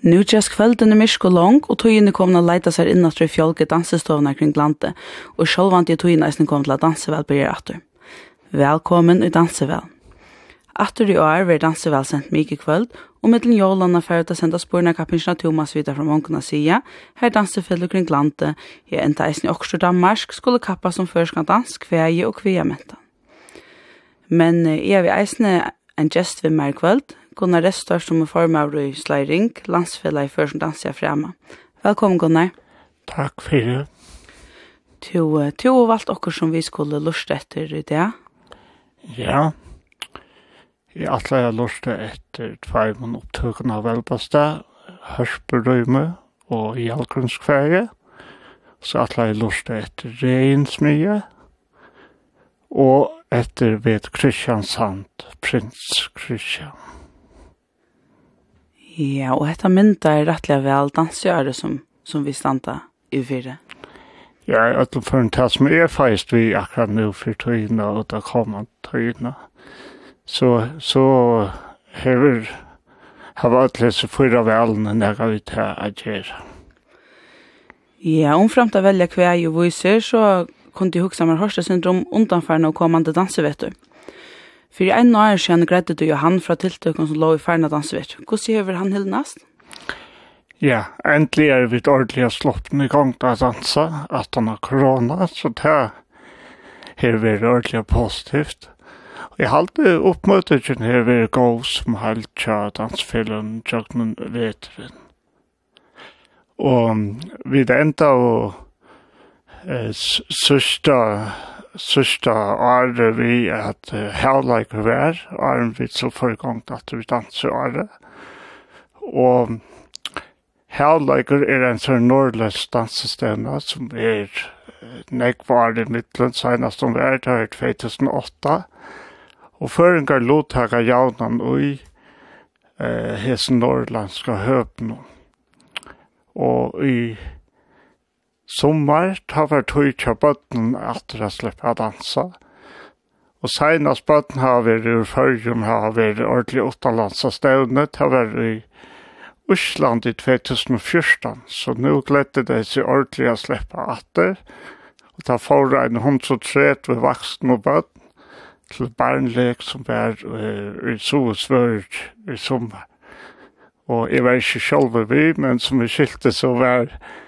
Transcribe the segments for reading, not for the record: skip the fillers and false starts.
Nu kjæs kvelden myrsk og lang, og tøyene kom å leita seg innatru i fjolke dansestovene kring landet, og sjølvant i tøyene eisen kom til å dansevel byrja atter. Velkommen i Dansevel. Atter i år vil Dansevel sendt mye kveld, og mittelen jólana færre å senda sporene kappinsjena Thomas videre fra Månkona sida, her dansefeller kring landet, i enda eisen i Oksjord Danmark, skulle kappa som førskan dans, kveie og kveamenta. Men jeg vil eisne en gest ved meg kveld, Gunnar Restor som formar i Sløyring, landsfella i Førskan danser fremme. Velkommen, Gunnar. Takk for det. Du har valgt okkur som vi skulle lusta etter i det. Ja. Jeg har lusta etter 2 opptøkene av Velbastad, Hørsberøyme og Hjalgrunskvæge. Så jeg lusta etter Reinsmye og etter ved Kristiansand, Prins Kristian. Ja, og dette mynda rettelig vel dansgjøre som vi standa i fire. Ja, jeg har for en tatt som feist vi akkurat nå for tøyene og da kommer tøyene. Så har vært lese 4 velene når vi tar agere. Ja, omframt å velge hva jeg viser, så kunne jeg huske meg hørstesyndrom undanfærende og kommende dansevetter. For i 1 år siden greide du Johan fra tiltøkken som lå i færne dansevetter. Hvordan gjør han hilnast? Ja, endelig vi ordentlig sloppen i gang til å danse, at han har korona, så det har vært ordentlig positivt. Og jeg har alltid oppmøtet den her vært god som helt til dansefilmen, tjøkken veteren. Og vi enda og sørste året vi at halvleker vær, åren vi så foregongt at vi danser året. Og halvleker en sånn nordløs dansestene som nekvar i midtelen, senest om det her 2008. Og føringer lottaker jaunan i hesen nordlandske høpene. Og i sommar tar vi tog til bøtten at jeg slipper å danse. Og senest bøtten har vi i førgen har vi ordentlig utenlandsstevne til å være i Osland i 2014. Så nå gledde det seg ordentlig å slippe atter. Og da får jeg en 130 voksne og bøtten til barnlek som i Sosvørg i sommer. Og jeg var ikke selv vi, men som vi skilte så var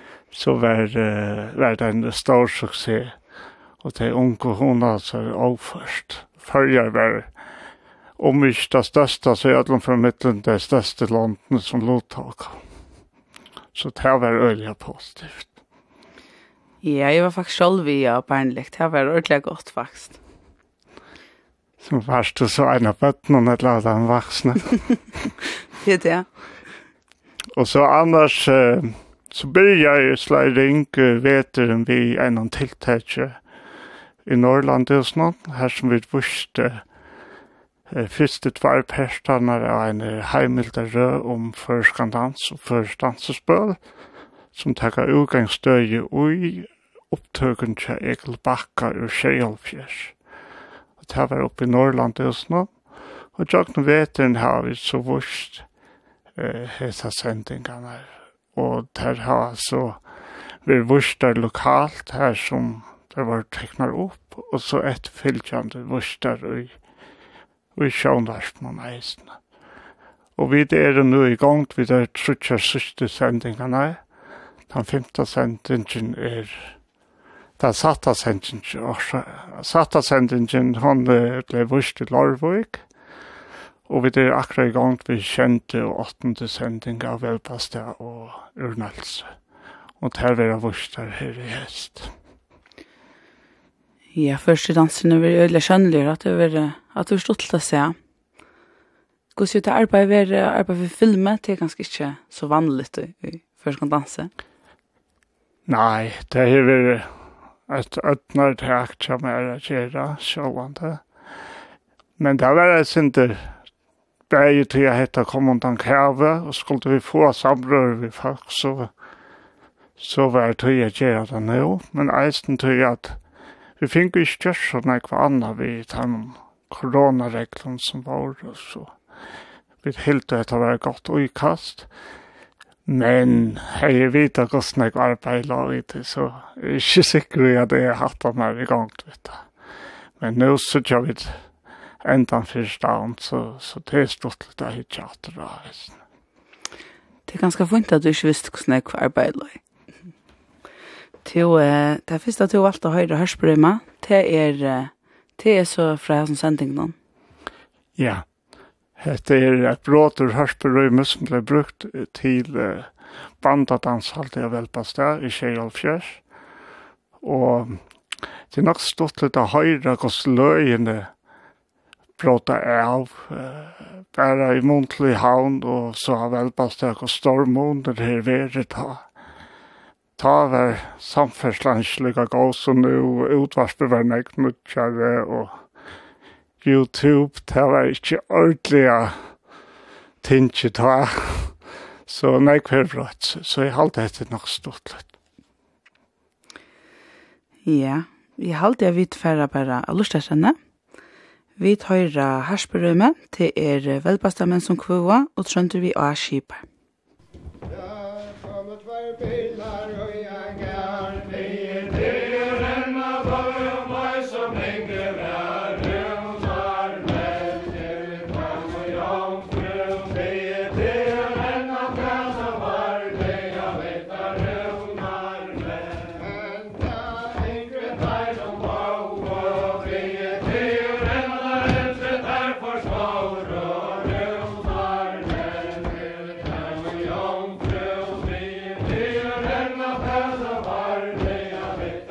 det en stor suksess. Og de unge hundene så overførst. Før jeg var ikke det største, så jeg hadde fra midten det største landene som lottak. Så det var øyelig positivt. Ja, jeg var faktisk selv via barnlek. Det var ordentlig godt faktisk. Så varst du så en av bøttene og lade en vaksne. Det er det. Og så annars, så blir jeg i Sløyring, veteren vi en tiltaket i Norrland og sånn, her som vi visste første 2 personer av en heimildere om førskandans og førstansespøl, som takker utgangsstøye i opptøkken til Egil Bakka ur Skjeolfjers. Og det var oppe i Norrland og sånn, og jeg veteren har vi så visst hesa sendingarna og der har så vi vurstar lokalt her som det var teknar opp og så et fylgjande vurstar i sjåndarsman eisene. Og vi nu i gang vi der trutjar sørste sendingarna den 5. sendingen den satta sendingen hon ble vurst i Larvik. Og vi akkurat i gang vi kjente 8. sending av Velbastad og Urnelse. Og det var vurst her i hest. Ja, første dansen er veldig skjønnelig at du stått til å se. Hvordan er det arbeid for filmer? Det ganske ikke så vanlig i første danse. Nei, det er et øtner til akkurat med å gjøre sjåvande. Men det var jeg synes jeg til jeg hette kommandant Kave, og skulle vi få samrør vi folk, så var det til jeg gjøre det nå. Men eisen til at vi fikk ikke gjøre sånn hva annet vi tar noen koronareglene som var, og så vi helt etter å være godt utkast. Men jeg vet at hvordan jeg arbeider litt, så jeg er ikke sikker at jeg har hatt det mer i gang, vet du. Men nå så gjør vi enda først dagen, så det er stort litt av hitteater. Det er ganske fint at du ikke visste hvordan jeg arbeider. Det første til å valgte å høre hørsprøyma, det er så fra hans sending nå. Ja, det er et bråd ur hørsprøyma som ble brukt til bandadanshalt i Velpastad i Kjeilfjørs. Og det er nok stort litt av høyre hvordan løyene bråta av, bare i muntlig havn, og så har Velpastad og stormånder her været ta var samferdslandslige gå, så nå utvarsper var nekt mutjare, og YouTube, det var ikke ordentlige tinge ta, så nek var brøtt, så jeg halte etter nok stort litt. Ja, jeg halte jeg vidt færre bare av lustesene. Vi tar hersperømme til velbastammen som kvua, og trønder vi av skipet. Ja, kommer tvær bilar og jeg det en av og meg som lenge vær var veldig fram og jomfru det en av dem som var det jeg vet var men da yngre deg som var og det en av dem som der for svar og var veldig fram og jomfru det en av dem som var det jeg vet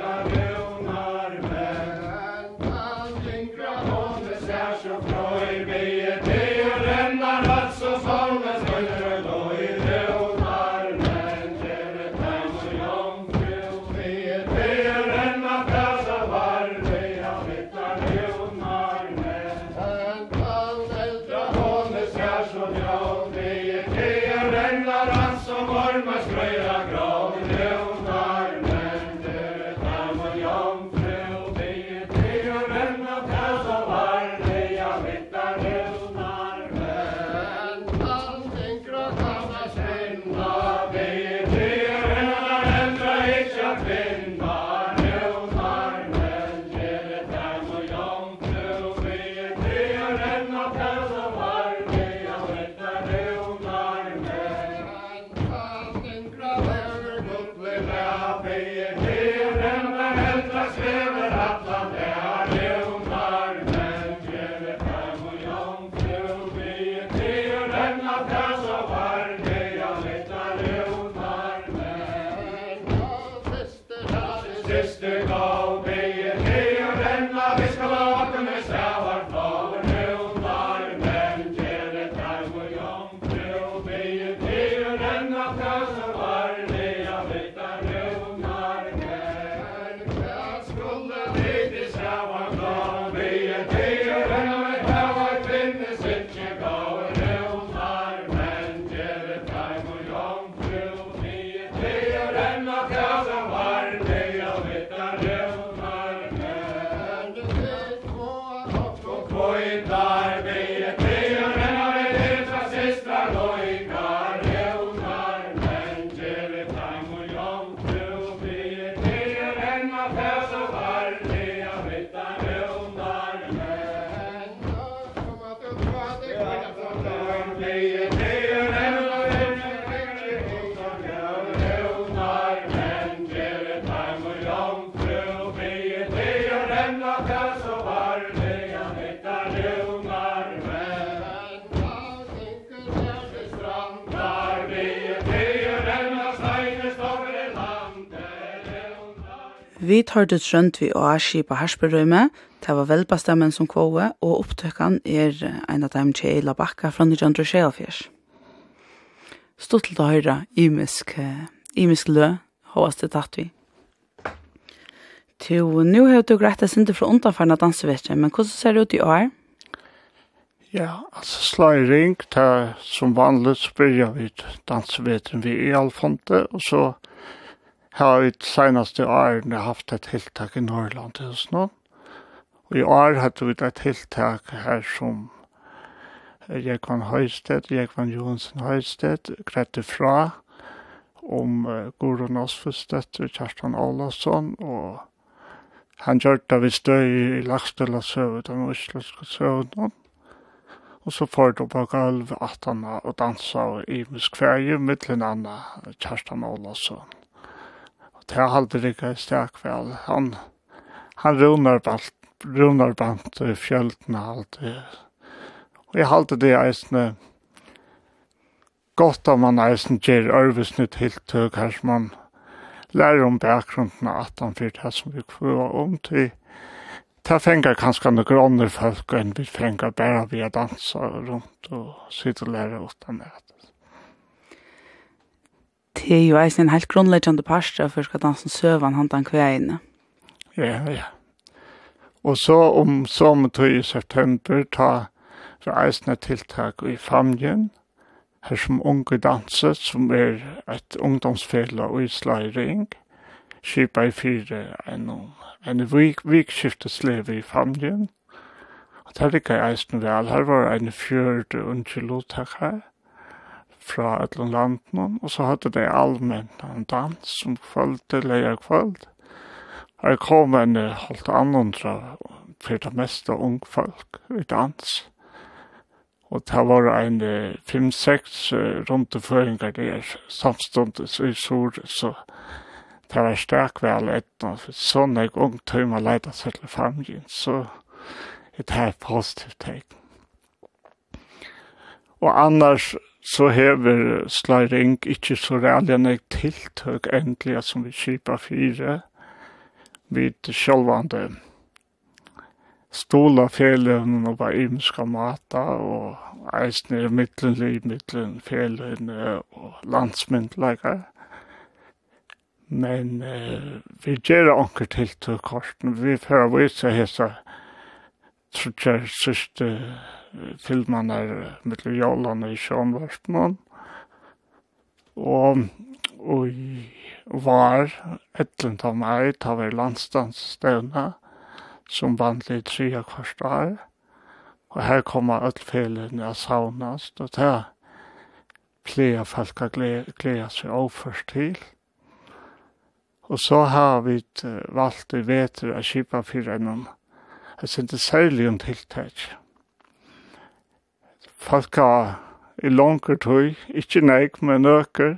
Vi tar det rundt vi og skipet hersperømme, det var velbastemmen som kvåe, og opptøkken en av dem Kjeila Bakka fra 1924. Stort til å høre imisk lø, håvast det tatt vi. Nå har du greit deg ikke fra underfarne dansevetter, men hvordan ser det ut i år? Ja, altså sløyring, som vanlig så begynner vi dansevetter vi i Alfonte, og så har vi senaste årene haft et tiltak i Norrland til oss nå. Og i år hadde vi et tiltak her som Jekvann Høystedt, Jekvann Johansen Høystedt, grette fra, Guru Nosfestedt og Kjartan Olafsson, og han gjør det ved støy i lagstøla søvn, den islandske søvnen. Og så får du på gulv at han og dansa i muskferie, mittlen anna Kjartan Olafsson. Og det har aldri ikke stærk vel. Han runar bant fjöldna alltid. Og jeg halte det eisne godt om man eisen gjør ørvisne tiltøk her som man lærer om bakgrunden at han fyrt her som vi kvar om til. Det fengar kanskje noen grønner folk enn vi fengar bare via dansa rundt og sitte og lære utan det. Det er jo eisen en helt grunnleggende parster for skal dansen søvan handan kveine. Ja. Og så om sommertøy i september ta eisen tiltak i familjen, her som unge danser, som et ungdomsfelle og islairing, skipa i 4 en vikskifteslev i familjen. Og det ikke eisen vel. Her var en 4 ungelotak her, fra et land, og så hadde det allmenn en dans som kvöld, leia kvöld. Her kom en halvt annondra for det meste ung folk i dans. Og det var en 5-6 rundeføringer der samstundes i sur, så det var sterk vel etna. Sånn jeg ung tøyma leida seg til familien, så det er positivt tegn. Og annars så hever sløyring ikke så reallig tiltøk endelig som vi skipa 4 vid sjølvande stola fjellene og var imenska mata og eisne mittlen fjellene og landsmyndleikar. Men vi gjør anker tiltøk korten. Vi får vise hessa trutjer sørste filmene mittlen jålene i sjånvarten og var etlent av meg, ta vi landstandsstevna, som vanlig 3 kvartar. Og her kommer ødelfelene av saunast, og det pleier folk å glede seg overførst til. Og så har vi valgt i veter av skipa 4 enn jeg synes det særlig om tiltak. Folk har i langer tøy, ikke nek, men øker,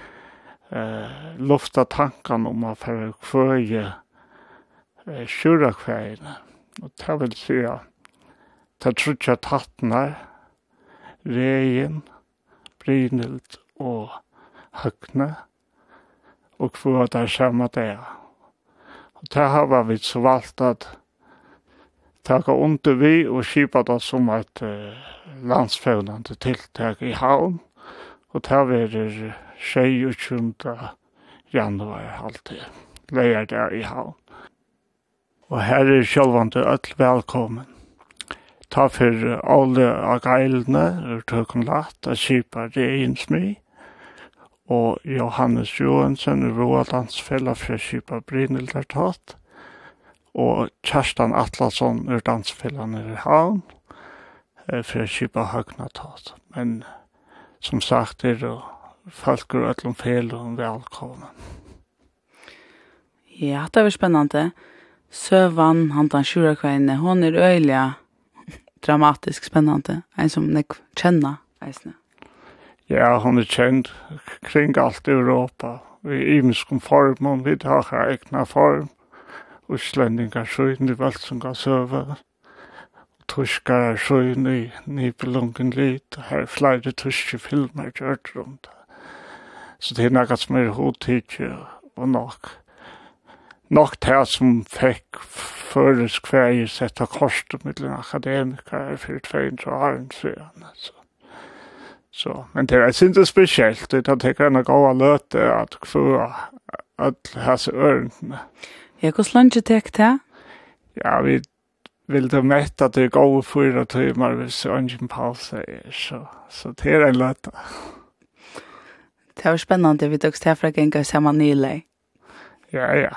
lufta tankan om at for kvøye sjura kveine. Og det vil si at det trutja tattnar, regin, Brynhild og Høgne, og kvøye der samme det. Og det har vi så valgt at taka under vi og skipa det som et landsfevnande tiltak i havn, og det har 26. januar alltid, leier der i havn. Og her sjølvande øll velkommen. Ta for alle av geilene, tøkken latt, av skipa Reinsmi, og Johannes Johansen, Roaldansfella fra skipa Brynhildartatt, og Kjartan Atlasson dansfellan i havn, fra skipa Høgnatat. Men som sagt folk og öllum felum velkommen. Ja, det var spennende. Søvan, handan sjurakveine, hon øyelig dramatisk spennende. En som nek kjenner eisne. Ja, hon kjent kring alt Europa. Vi imenskom form, vi har egna form. Uslendingar sjøyn i Valsunga søva. Tyskar sjøyn i Nibelungen lit. Her flere tyske filmer gjørt rundt. Så det noe som hodtidje og nok det som fikk føres kveie sett av korset mellom akademikere for 200 år siden. Så, men det synes det spesielt. Det tenker jeg gå og løte at kvøe at hese ørene. Ja, hvordan langt tek det? Ja, vi vil det mette at det går 4 timer hvis ungen pause så det en løte. Det var spennende, vi tog steg fra genga sammen nylei. Ja.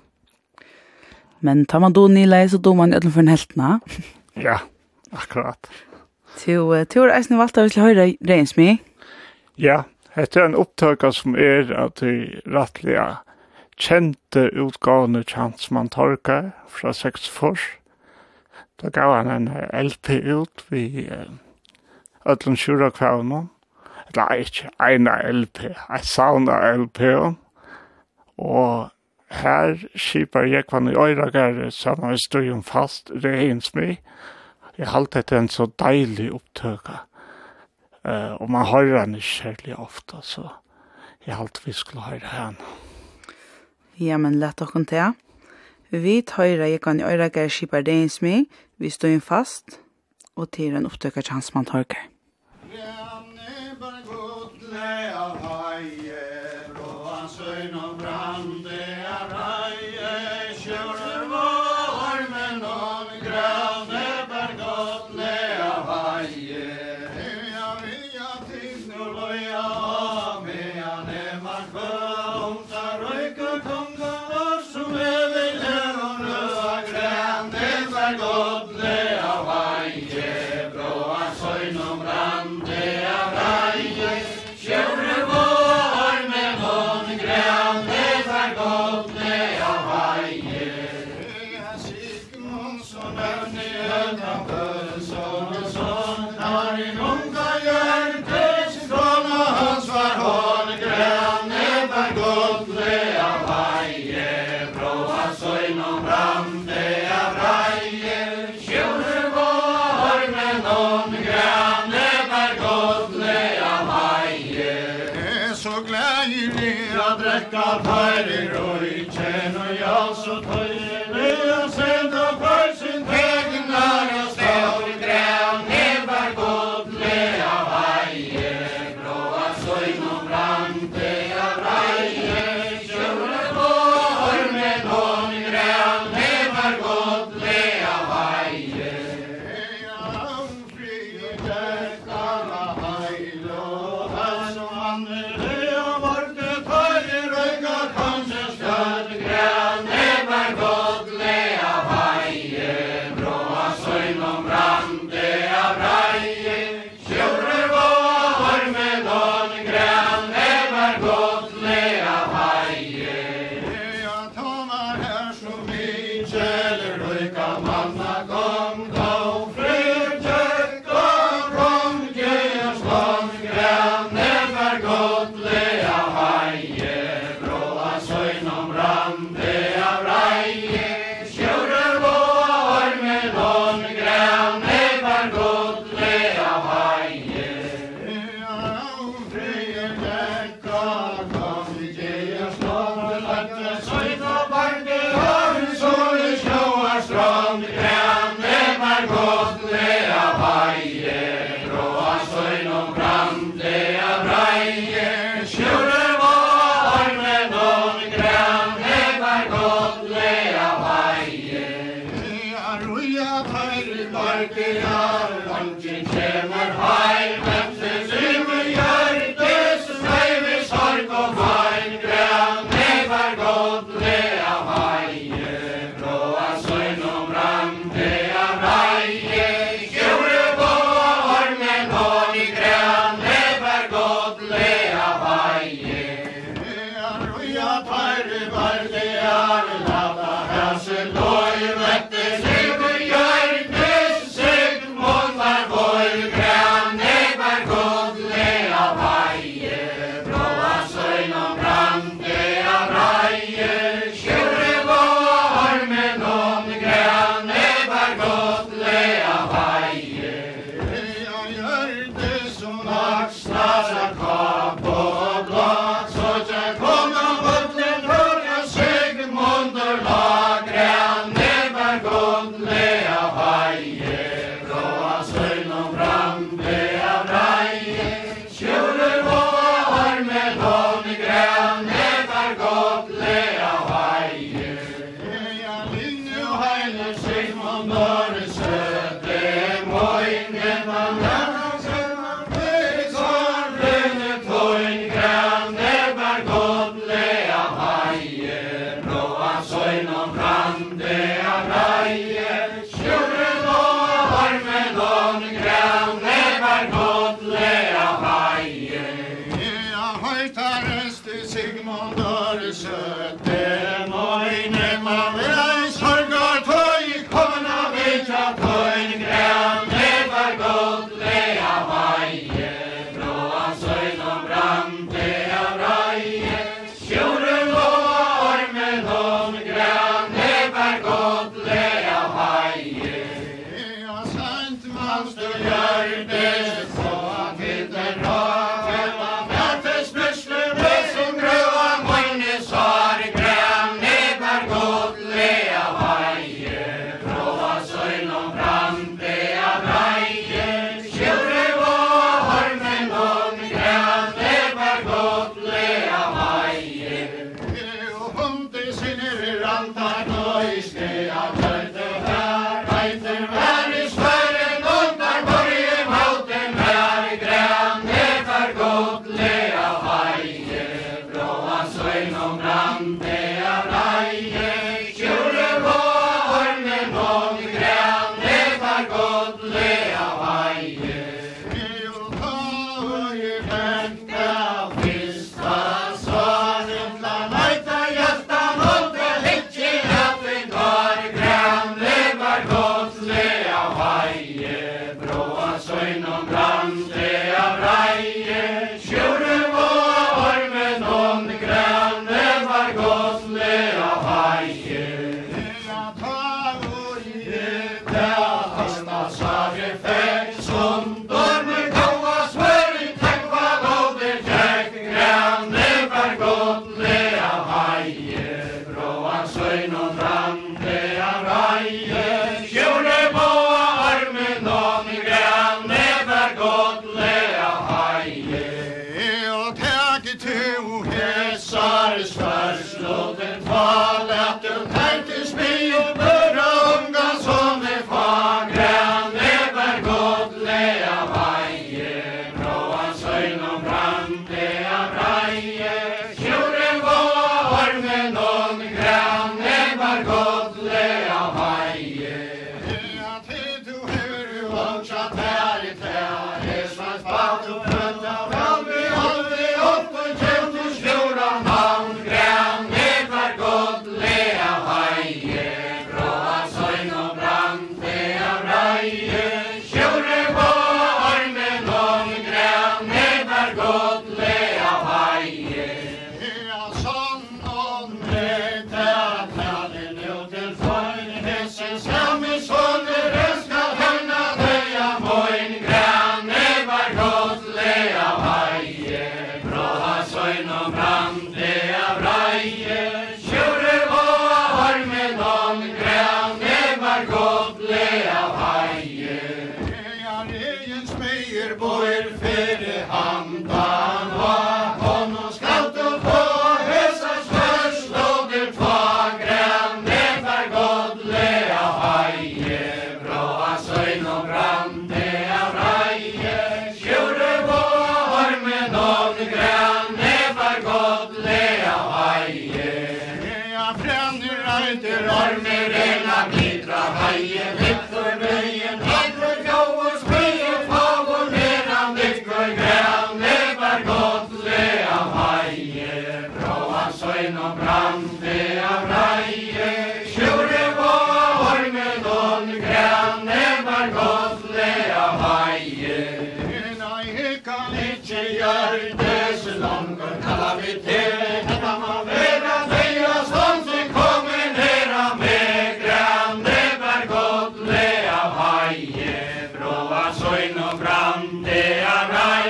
Men tar man då nylei, så då man ödlen för en heltna. Ja, akkurat. Tror eisen valgt av å høre Reinsmi? Ja, Hette en upptøka som at de rettliga kjente utgavene Chansman Torkar fra 6 Da gav han en LP ut vid Ötlund Kjura-kvævnen. Eller ikke en LP, jeg savner LP. Og her skipar Jekvann i Øyragare sammen med Støyen fast, Reinsmi. Jeg halte det en så deilig upptøka. Og man hører den ikke kjærlig ofte, så jeg halte vi skulle høre henne. Ja, men lett dere til. Vi hører Jekvann i Øyragare skipar Reinsmi, vi Støyen fast, og til en upptøka Chansman Torkar. Brande Sigmund Øresøtte, møyne man vil sorgar tøy, kona vitja tøyn græn, det var godt lea veie, bråa søyn og brann, det av reie, sjore og ormen hon græn, det var godt lea veie. Ja, sant man stå gjør det, så at hitter råd,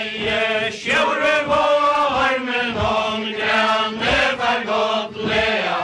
Sjure var men hon grann, det var gott lea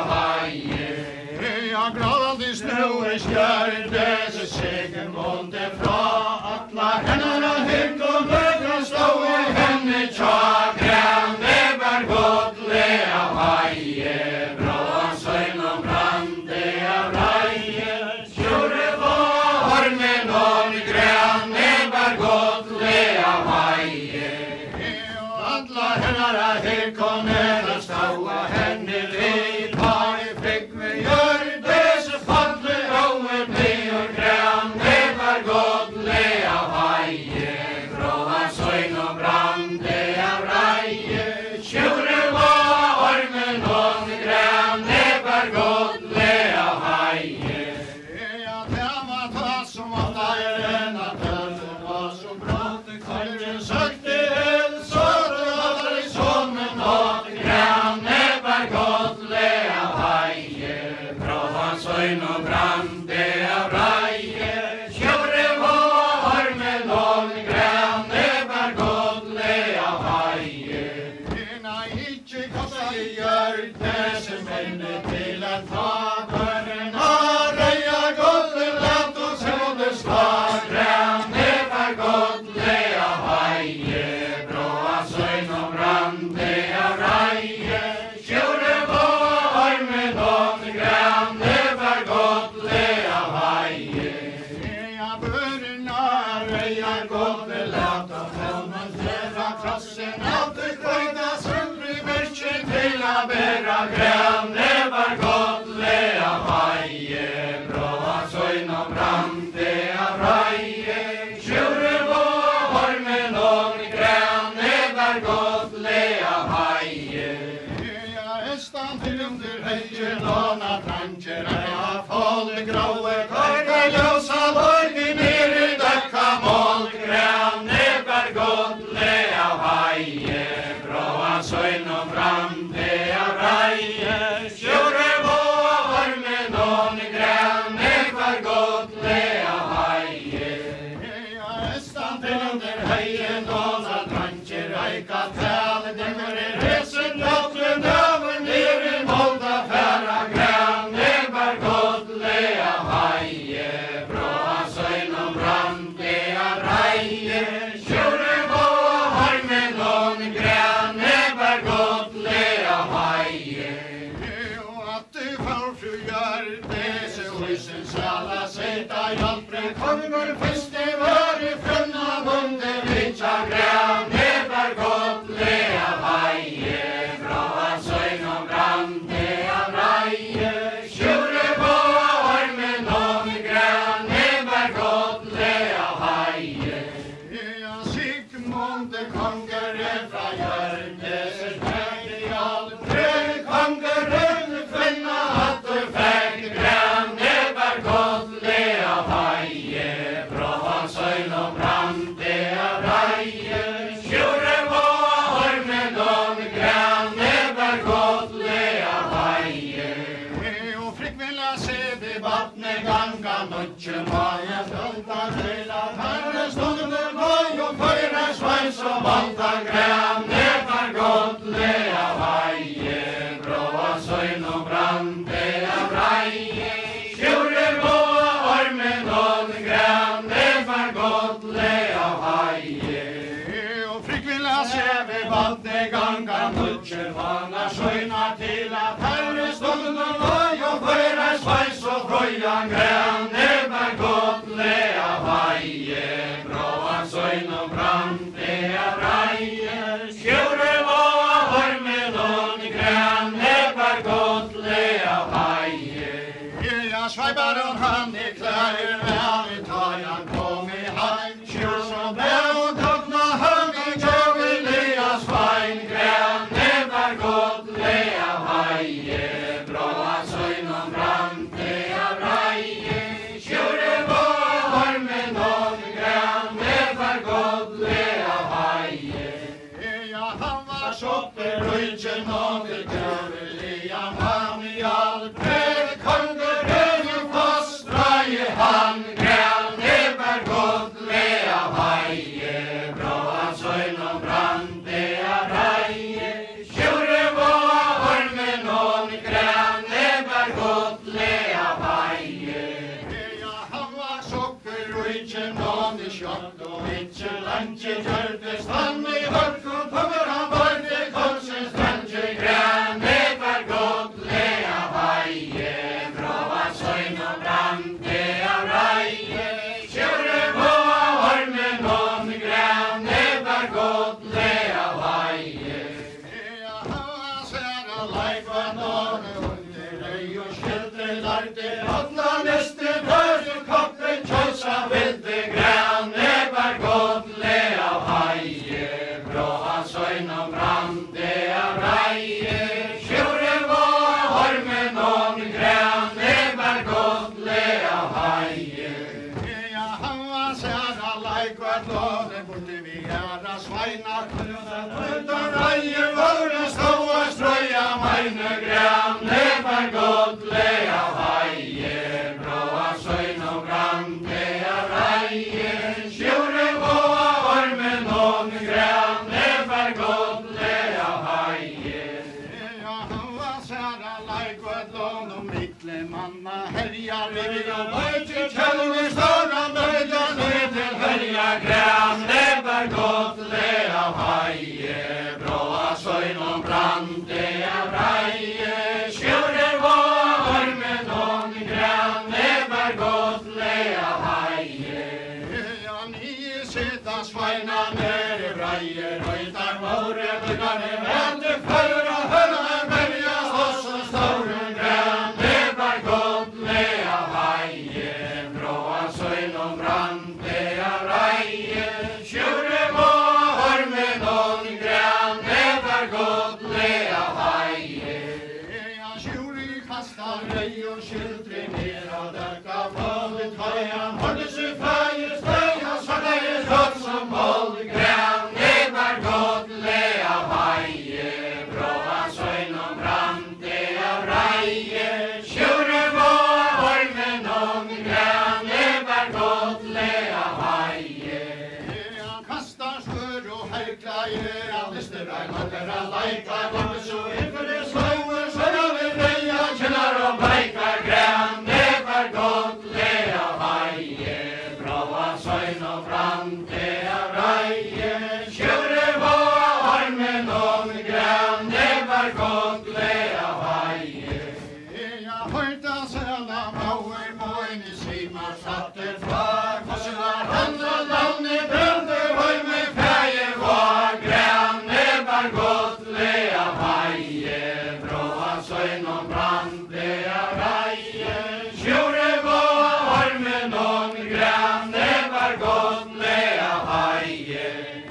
ikke kosta I gjør det som minne til en faderen har røya gullet lett og sønne svar grønne var godt lea heie bråa søgn og brande av reie kjøre på armen og grønne var godt lea heie ja børna røya gullet lett og fånnen fra krossen av det kvøyda sølvri virken til a bæra grønne var godt lea heie bråa søgn og brande av reie kjøre på armen og grønne var godt lea heie ja estan til under heie låna tranger ja folk gråe karga ljósa borgi nere døkka mål grønne var godt lea heie bråa søgn og brande av reie kjøre på armen og grønne var godt lea heie ja estan til under heie låna tranger eika tale demmer resen dottren over nere molda færa grønne var godt lea heie bråa søgn og brande av reie kjøre på armen og grønne var godt lea heie og at du farfru gjør det så husen sala seta hjelpre konger feste var I frønna munde vitja grønne var godt lea heie bråa søgn og brande av reie kjøre på armen og grønne var godt lea heie ja Sigmund konger fra hjørnes fægde hjelpre konger finna at du fægde grønne var godt lea heie bråa søgn og brande av reie kjøre på armen og grønne var godt lea heie og frikk vilja se det vattne ganga nødje maja stolta skjela tarre stående bøy og køyre sveins og valta grønne var godt lea heie bråa søgn og brande av reie kjøre på armen og grønne var godt lea heie og frikk vilja se ved vattne ganga nødje vana skjøyna til at herre stående bøy og køyre sveins og frøya grønne var godt lea heie bråa søgn og brande av reie kjøre på armen og grønne var godt lea heie ja sveibaren han I klær vel I tajan kom I heim kjør så bæ og tøkna høg I kjøve lea svein grønne var godt lea heie bråa søgn og brande av reie kjøre på armen og grønne var godt lea heie ja han var soppe røyken og det kjøve lea han I hjelpre konger fostreie han grønne var godt lea heie bråa søgn og brande av reie kjøre på armen og grønne var godt lea heie ja han var sokker røyken og det kjøtt og ikke lenge gjørtes han I hørt og kommer han bort korsens strandje grønne var godt lea heie bråa søgn og brande av reie kjøre på armen og grønne var godt lea heie ja han særa leikvann og under røy og skjelte larte atla neste bør koppen kjøsa vilde grønne var godt lea heie bråa søgn og brande av reie kjøre på armen og grønne var godt lea heie ja han var særa leikvann og borte vi herra sveinar utan reie våre ståa strøya meine grønne var godt lea heie bråa søgn og brande av reie kjøre på armen og grønne var godt lea heie manna herjar vi og veit kjellene stora bøyda ned til herja græn never godt le av haie bråa søgn og brande av reie skjurer var armen og græn never godt le av haie ja nye sitta sveina ned i reie røytar våre bøygane vente før og hønne berja oss og store græn never godt le av haie bråa søgn og brande av reie skjurer var armen og græn never godt le av haie ja skjurer kastar rei og skildre ner og døkka fallet haien holde seg feir støya svartleie rødt som boll græn never godt le av haie bråa søgn og brande av reie skjurer var armen og græn never godt le av haie han kastar svør og herkleier han lister vei makker han leikar kommer så innfor det slåer så jeg vil reia kjenner og beikar græn never godt le av haie bråa søgn og brande av reie skjurer var armen og græn never godt le av haie ja høyta sæla mauer moin i simar satte fag kossevar handra navne brønde høy med feie var græn never godt le av haie bråa søgn og brande av reie skjurer var armen og græn never godt le av haie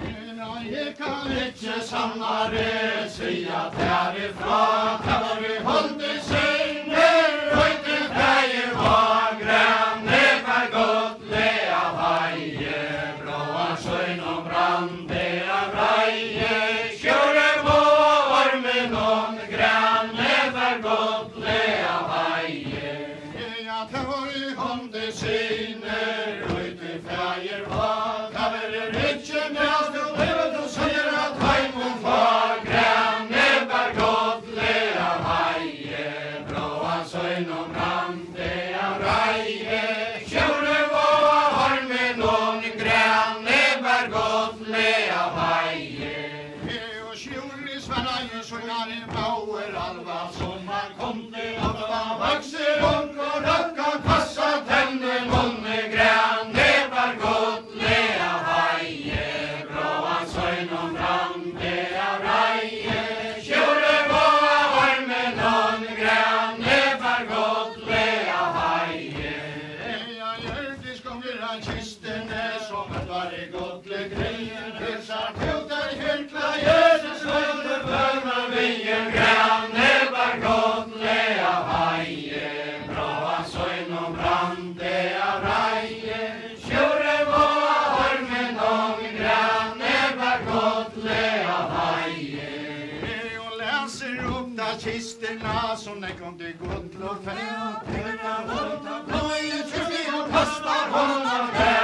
jeg kan ikke sannare sia derifra kan vi holde seg ned høyte feie var græn never godt le av haie bråa søgn og brande av reie skjurer var armen og græn never godt le av haie ja tar i hånde sine høyte feie var kan vi ikke mest og levet og sier at heimon var græn never godt le av haie bråa søgn og brande av reie skjurer var armen og græn never godt le av haie og skjurer Sverige sungar i bauer alva som man kom til alva vakser ung og røkka kassa tenne monne græn never godt le av haie bråa søgn og brande av reie skjurer var armen og græn never godt le av haie ja hjertis kommer av kistene som et var i godt le greien husar tiltar hirkleier sløyde bønna vien græn never godt le av haie bråa søgn og brande av reie skjurer var armen og græn never godt le av haie og leser opp da kistena som det kom til godt og feil tenker vondt av bløye kjøkli og kastar hånda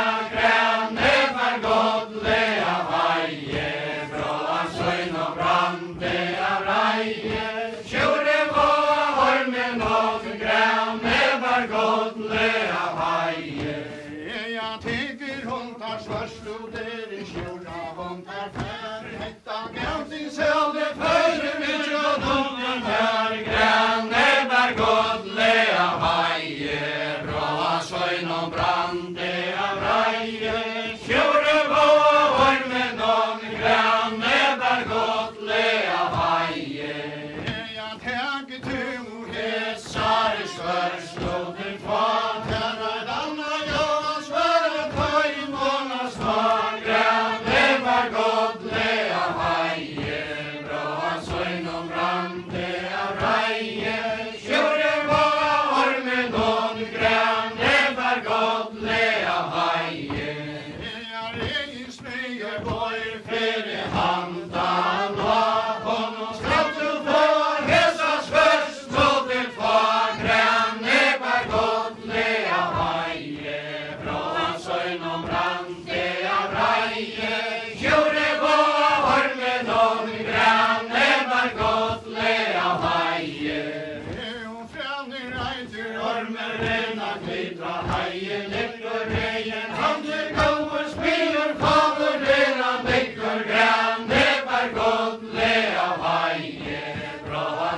græn never godt le av haie bråa søgn og brande av reie skjurer var armen og græn never godt le av haie ja teker håndtar svarst og der i skjura håndtar fær hetta gævt i selde fære mitt og dunnen her græn never godt le av haie bråa søgn og brande av reie skjurer var armen og græn never godt le av haie ja teker tu hessar svørst og til fat her et anna java svøre tøy månas var græn never godt le av haie bråa søgn og brande av reie skjurer var armen og græn never godt le av haie ja regin smyger bøyr fere handan av honom skratt du får hesa svørst og til fat græn never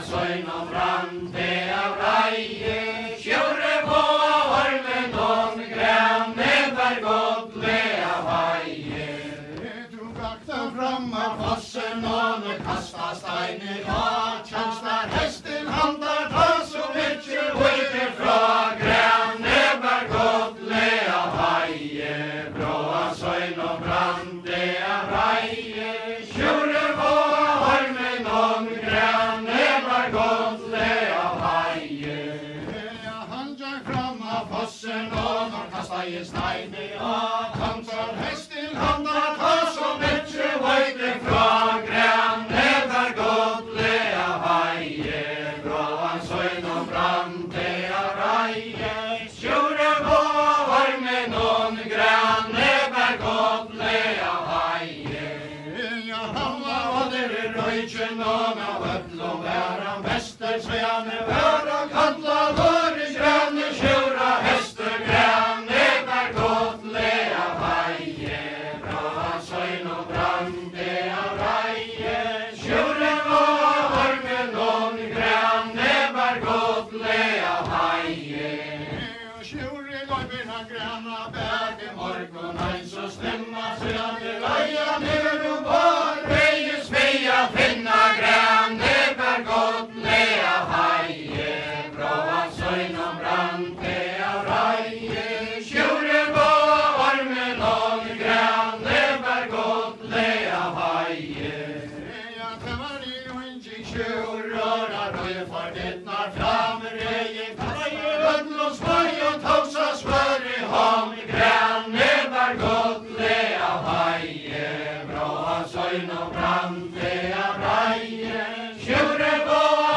søgn og brande av reie, kjøre på ormen og grønne var godle av heie. Du gakta fram av fossen og kasta steiner av kjenstar hesten handar ta så mykje høyde fra grønne var godle av heie, bråa søgn og brande av reie, kjøre på ormen og grønne var godle av heie. Han gikk fram av fossen og kasta i steiner av kjenstar hesten handar ta så mykje høyde fra grønne var godle av heie, bråa søgn og brande av reie, kjøre på ormen og grønne var godle av heie. Ja, han var der røyken og av ødlom var han bester, så han var han kalla våre grønne kjøra hester, grønne var godle av heie, bråa søgn og brande av reie, kjøre på ormen og grønne var godle av heie. Kjøre løypen av grønna bæge morgon, ein så stemma seg han i reia ned og var veie smia finna grønne var godle av heie, bråa søgn og brande av reie, kjøre på ormen og grønne var godle av heie. Ja, det var i unge kjører av røye for dittnar flamreie, kaie ødel og smøy og tausa svør i hånd, grønne var godle av heie, bråa søgn og brande av reie, kjøre på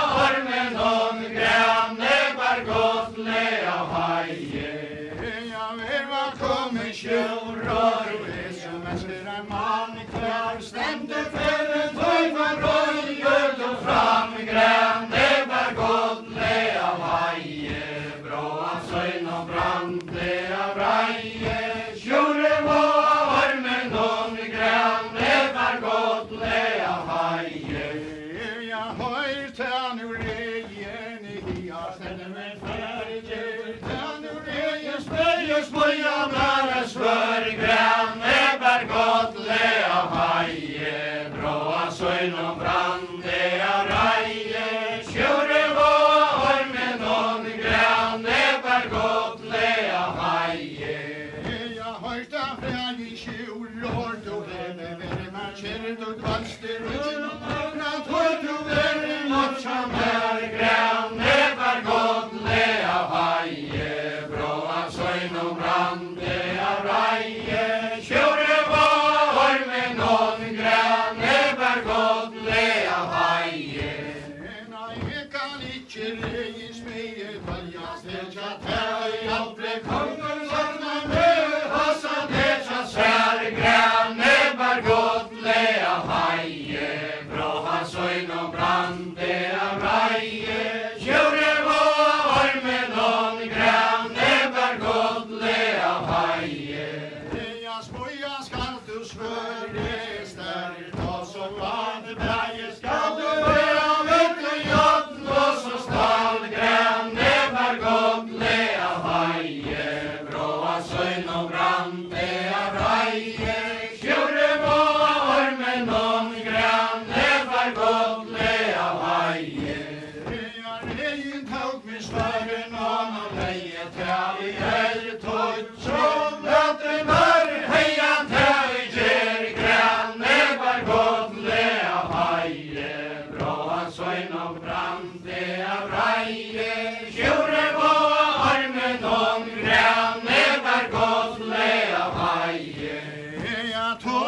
ormen og grønne var godle av heie. Ja, vi var kommet kjører, og som mester en mann klar, stemte feren tøy var røy, øl og fram, grønne var godle av heie, bråa søgn og brande av reie, kjøre på ormen og grønne var godle av heie. Ja, høyrte han ur reien i hia, stedde med ferger, han ur reien spøye smøya nære svør, grønne var godle av heie, bråa søgn og brande av reie, kjøre på ormen og grønne var godle av heie. Ja, høyrte fra i kjolår, du heve vere med kjere, du dvalster uten og nøvna, tog du vere nåt som her, grønne var godle av heie, bråa søgn og brande av reie, kjøre på ormen og grønne var godle av heie. Nei, jeg kan ikke reie smie, tølja stelja tøy, aldri kongen sakna med, hassa tøtja sær, grønne var godle av heie, bråa søgn og brande av reie, kjøre på ormen og grønne var godle av heie. Ja, smøya skal du svøre, stær ta så vane breie, skal du være vet du jodden, og så stall grønne var godle av heie, bråa søgn og brande av reie, kjøre på ormen og grønne var godle av heie. Ja, reien tog min svaren og nå leie til i helle tog, så møten var heian til i gjer, grønne var godle av heie, bråa søgn og brande av reie, kjøre på ormen og grønne var godle av heie. Ja,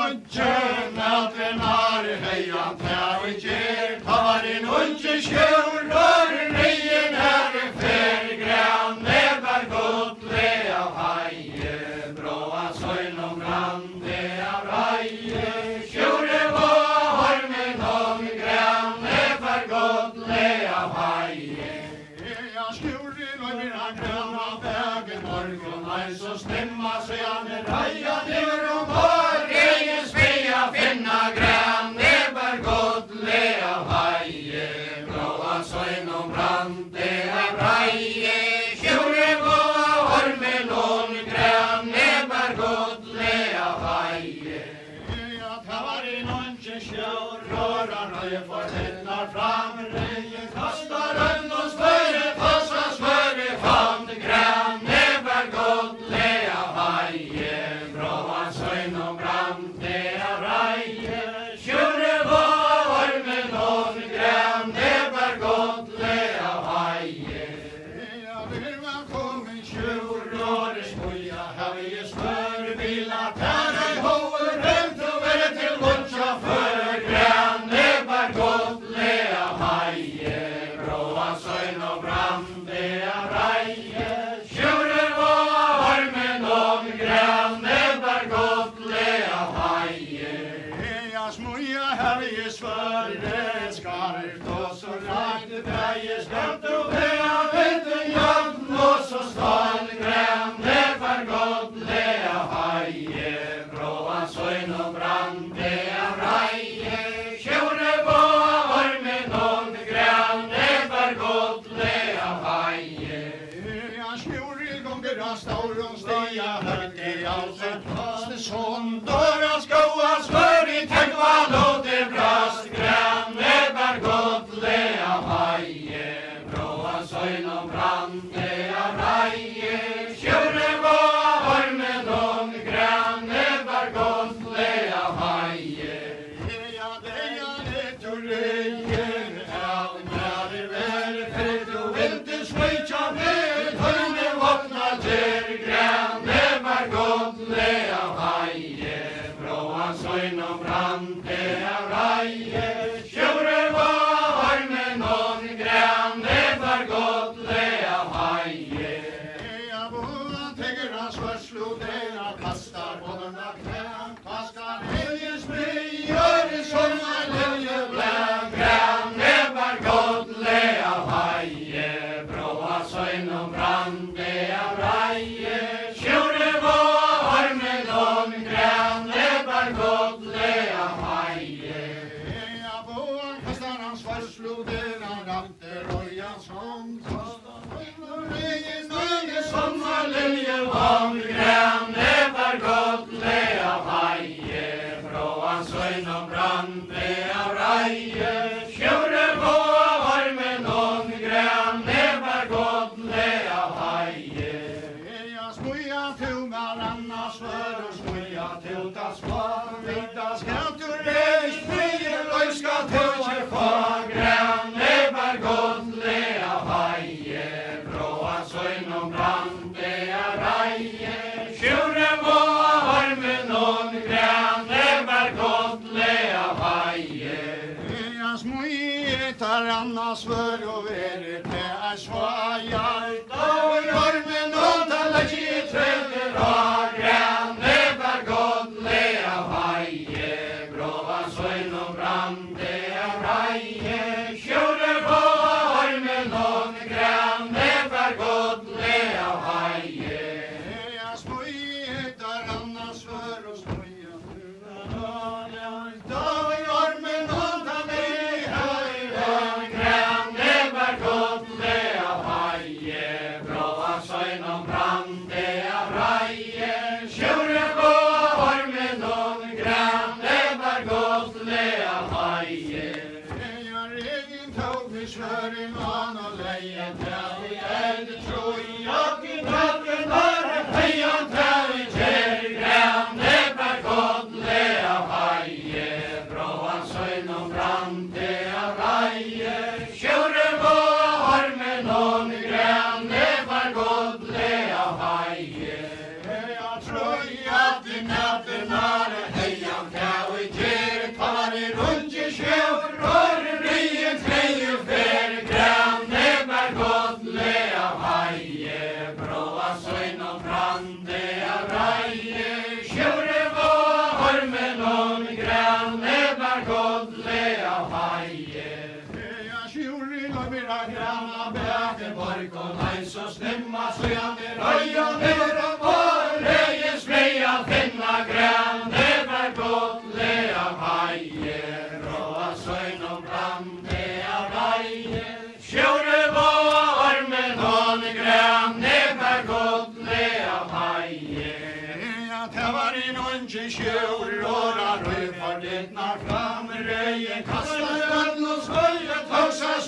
togjen at en har heian til i gjer, tar en unge kjører, reien er fer, grønne var godle av heie, bråa søgn og brande av reie, kjøre på ormen og grønne var godle av heie. Ja, skjure løyver han grønna bæge morgon, ein så stemma seg han reia ned og var, reien spia finna grønne var godle av heie, bråa søgn om brande av reie, kjore på ormen og græn, nebar godle av heie. Ja, ta var i nonche sjør, røra nøye fortennar fram, reie kastar ønn og smøre, tossa smøre, fand græn, nebar godle av heie, bråan søgn om brande av reie, kjore på ormen og græn, nebar godle av heie. Ja, vil man komme tjur, rår smuja, har vi smør, vila tæra i hover, rømt og være til luncha for græn, nebar godle av heie, bråan søgn og brande av reie, kjure på ormen og græn, nebar godle av heie. Ja, smuja, har vi smør, det skarrt og så rakt, breie skatt og bea, vitten jobben og så stål græn, nebar godle av heie, bråan søgn og brande av reie, kjore på ormen og græn, nebar godle av heie. Ja, skjore gonger av stauron stia, høgde i alse plaste sånn, dåra skoa smør i tegva låte brast, græn, nebar godle av heie, bråan søgn og brande av reie, kjore på ormen og græn, nebar godle av heie. Ja, det er litt og reier, av græder være fred, du vil til smøytja med, høyne våkna til græn, nebar godle av heie, bråan søgn og brande av reie, kjore på ormen og græn, nebar godle av heie. Ja, båda tegger hans førslo, dera kastar båda knæn, kaskar helge spri, gjøre som er lilje blæn, græn, nebar godle av heie, bråa søgn og brande av reie, kjore på ormen og græn, nebar godle av heie. Ja, båda kastar hans førslo, dera rakte røyans hånd, regin nøye som er lilje blæn, græn, nebar godle av heie, bråan søgn og brande av reie, kjore på ormen og græn, nebar godle av heie. Ja, smuja til maranna svør og smuja til ta spar, vita skal du reis frie, løyska til kje få græn, nebar godle av heie, bråan søgn og brande av reie, kjore på ormen og græn, nebar godle av heie. Ja, smuja tar anna svør og vere til er svajar, da i ormen og tala kje treder og græn, nebar godle av heie, bråan søgn og brande av reie, kjore på ormen og græn, nebar godle av heie. Ja, smuja tar anna svør og smuja da i ormen og tala kje græn, nebar godle av heie, bråan søgn og brande av reie, kjore på ormen og græn, nebar godle av heie. Ja, regin tog vi svøren an og leie til i eld, tro i jakken hatten har heian til i kjer græn, nebar godle av heie, bråan søgn og brande av reie, kjore på ormen og græn, nebar godle av heie. Ja, tro i jakken hatten har heian til i kjer, tar i rundt i sjøv, rår ryen treie fer græn, nebar godle av heie, bråan søgn og brande av reie, kjore på ormen og græn, nebar godle av heie. Ja, kjore løyver av græna, bæke borg og leis og stemma, søjande røy og ned og på reie, spreia finna græn, nebar godle av heie, bråan søgn og brande av reie,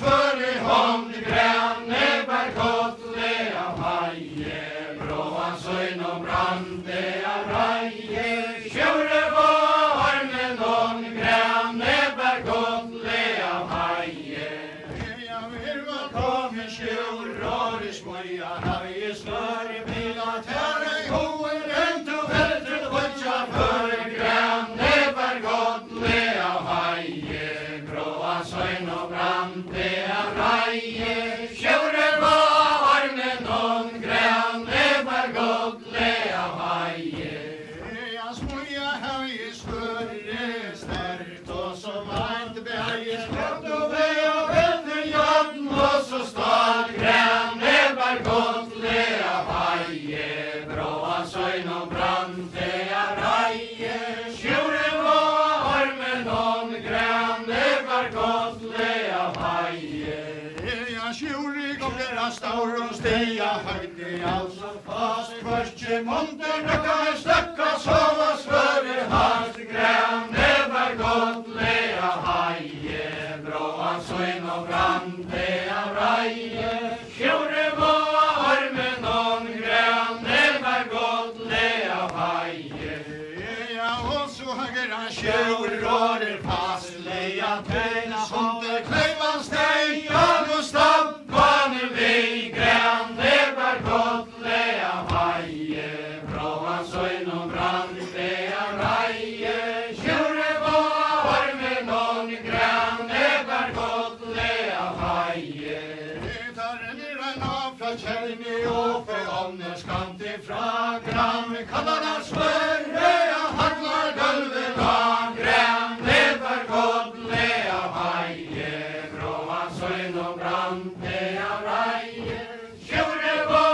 spør I hånd grønne bergottle av heie, bråa søgn og brande av reie, kjøre var med noen grønne bergottle av heie. Jeg vil velkommen skjur, og I smøya heie, slør I bilatære hoen, rent og veltret våtja for grønne bergottle av heie, bråa søgn og brande av reie, kjøre var med noen grønne bergottle av heie. Jeg smøya heie, spørre stert, og så varmt beheie, skratt og vei og velter jorden, og så stad grønne bergottle av heie, bråa søgn og brande av reie, kjøre var med noen grønne bergottle av heie. Jeg kjøre kom dere staur og stia høyde, altså fast kvørtje monter, nøkka stakka sova svøre hardt, grønne bergottle av heie, bråa søgn og brande av reie, kjøre var med noen grønne bergottle av heie. Ja, og så høger han kjør, råder fast, leia tøyna, hunde, kleivan steg, og nå stappane vei, grønne bergottle av heie, bråa søgn og brande av reie, kjøre var med noen grønne bergottle av heie. Tar en av fra kjellene og for ånders kant ifra gram, kallar han smøre, haglar gulvet av grønne bergottle av heie, bråa søgn og brande av reie, kjøre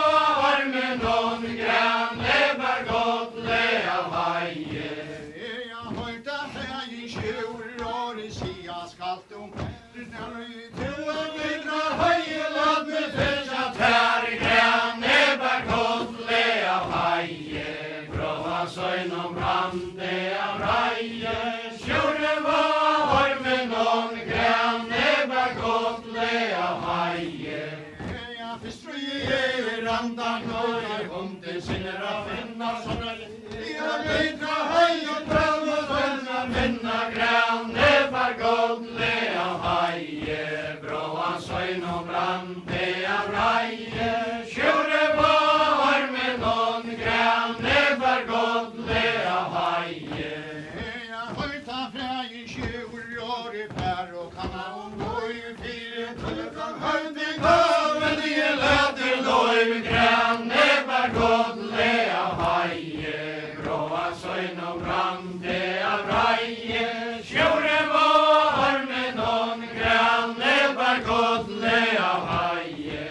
var med noen grønne bergottle av heie. Jeg høyta heie kjør, og I sia skalt når I troa vidra heie, lad med fyrtja tær, grønne bergottle av heie, bråa søgn og brande av reie, kjøre var med noen grønne bergottle av heie. Jeg fistrøye randan når jeg kom til sinner av finna sånne, jeg vidra heie, prøv og finna finna grønne bergottle av heie, bråa søgn og brande av reie, kjøre var med noen grønne bergottle av heie. Jeg høyta fra I kjør, og I pær og kanna om boi, fire tulkan høyde gav, men I løter loj, grønne bergottle av heie, bråa søgn og brande av reie, kjøre var med noen grønne bergottle av heie.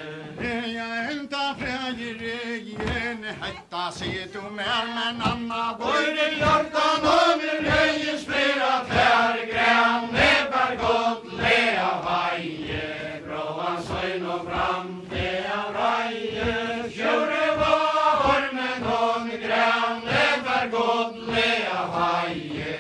Jeg henta fra I regjen, hetta sier du mer, men anna bøyre hjortan og min høye spira tær, grønne bergottle av heie, bråa søgn og brande av reie, kjøre var med noen grønne bergottle av heie.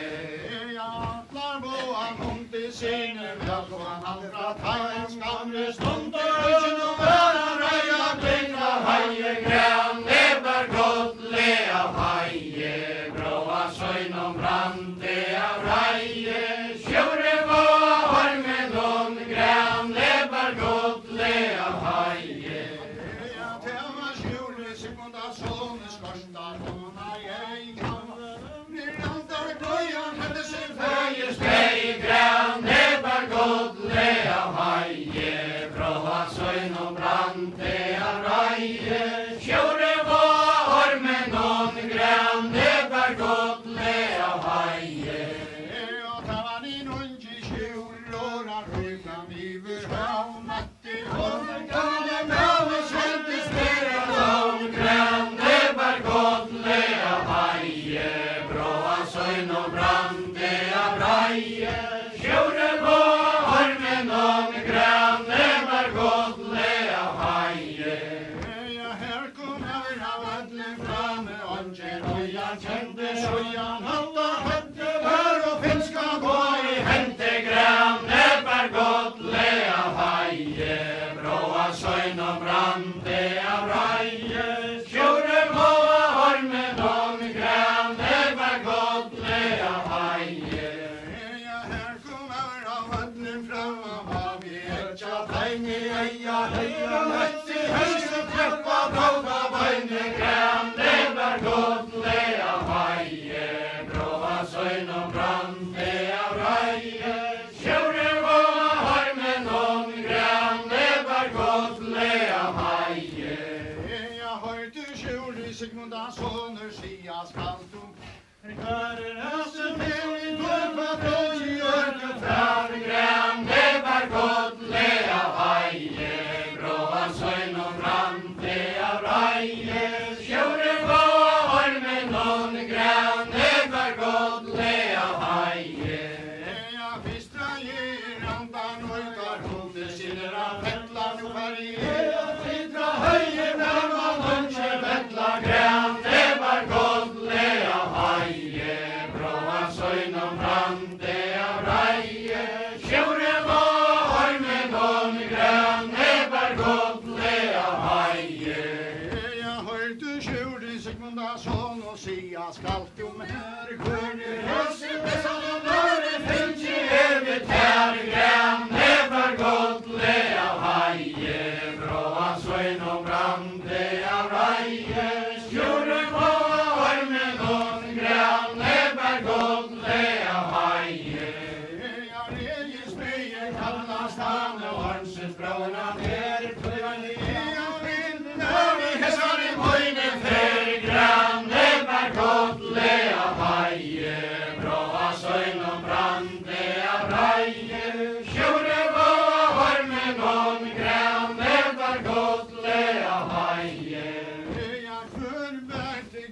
Atlar boan om til sine, velkommen andra tagens gamle stunder, ikke noe vera reia blinda heie, grønne bergottle av heie, bråa søgn og brande av reie, kjøre var med noen grønne bergottle av heie. Ja, tema skjule sekunda sånne skorstar, hona jeg kan, nirandar gløyan, hette sin feie, spei grønne bergottle av heie, bråa søgn og brande av reie, kjøre var med noen grønne bergottle av heie. Og ta var I nungi skjul, og han røyna miver hav, natt I hånden, gamle gave, kjente spira av grønne bergottle av heie, bråa søgn og brande av reie, kjøre var med noen grønne bergottle av heie. Ja, her kom jeg av alle framme, ånden, og jeg kjente sjøyan, halda høtte var og finska gå I hente grønne bergottle av heie. bråa søgn og brande av reie, kjore på hormen om grande, var godle av heie. Ja, her kommer av vattnen fram av hav i etja fein i eia, heia møtt i høyse treppa, bråda bøyne grande, var godle av heie, bråa søgn og brande av reie, kjore på hormen om grande, var godle av heie. Jeg hørte kjore Sigmunda soner sia skaltum, hører høsten til i torpa brød i ørke fær grande, var godle av heie, bråa søgn og brande av reie, kjore på hormen om grande, var godle av heie. Ja, fistra gir andan utar hunde sinera fettlar nu varierar, fitra høyer fram av lunche fettlar grande, var godle av heie, bråa søgn og brande av reie, kjore på hormen om grande, var godle av heie. Jeg hørte kjore Sigmunda son og sia skaltum her, kvørne høse besson og nøre finnkje evigt her grande, var godle av heie, bråa søgn og brande av reie, kjore på hormen om grande, var godle av heie. Ja, rege spreier kallastane og hansens bråna her, kvørne av vinden her i hessar i møyne fer grande, var godle av heie, bråa søgn og brande av reie, kjore på hormen om grande, var godle av heie. Jeg førbærte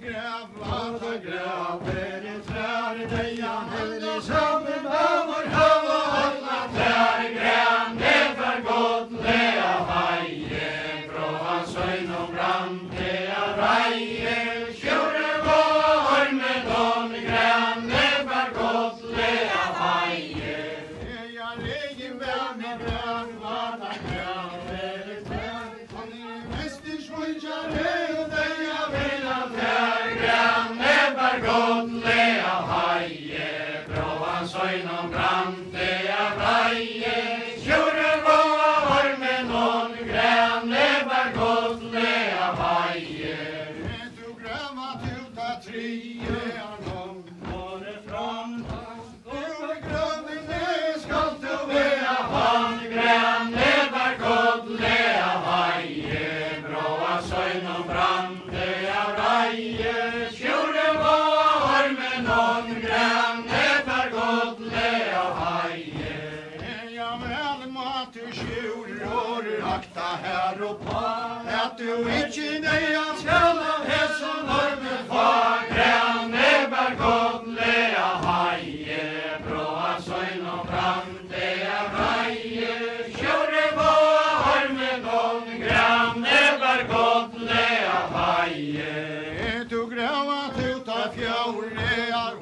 graver i trær, deia heldig sammen over hav og hålla trær grande, var godle av heie, bråa søgn og brande av reie, kjore på hormen om grande, var godle av heie. Jeg legger vel med grav, vata graver i trær, han mest i skjønnsjare, deia vil av trær grande, var godle av heie, bråa søgn og brande av reie, kjore på hormen om grande, var godle av heie. Du grævat ut av trie, han kom både fram, og grønne skal du være han grande, var godle av heie, bråa søgn og brande av reie, kjore på hormen om grande, var godle av heie. Ja, vel mat du skjur og akta her og på, at du ikke deia skal av hess og norme få grande, var godle av heie, bråa søgn og brande av reie, kjore på hormen om grande, var godle av heie. Du grævat ut av fjore av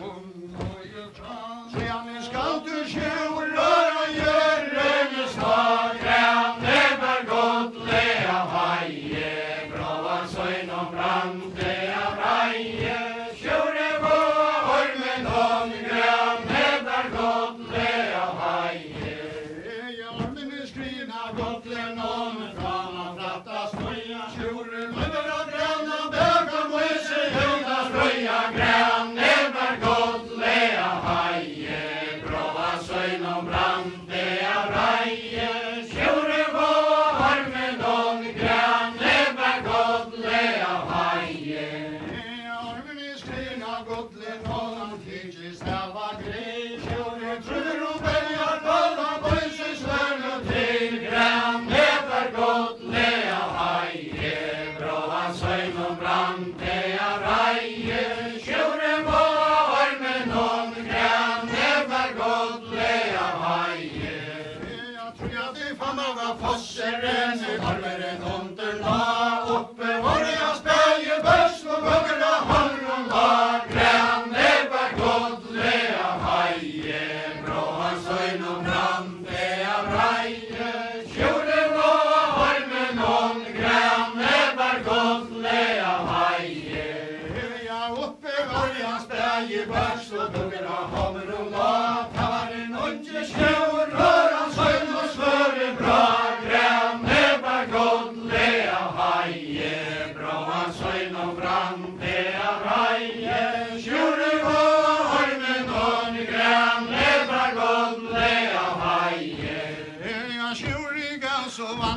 sedan skal du skjur og gjøre stad grande, var godle av heie, bråa søgn og brande av reie, kjore på hormen om grande, var godle av heie. Armen er skrina godlen om fram og flatta smøya, kjore løver og granna, bøk og møse høyda sprøya grande, var godle av heie, bråa søgn og brande av reie, kjore på hormen om grande, var godle av heie. Armen er skrina godlen om han tidsis stava grei, kjore trur og bejar kolla bøyse slørn og til grande, var godle av heie, bråa søgn og brande av reie, kjore på hormen om grande, var godle av heie. Jeg tror at det fann av fosseren, armeren under la, oppe var jeg spelje børs og gonger av hånden la, grande, var godle av heie, bråa søgn og brande av reie, kjore på hormen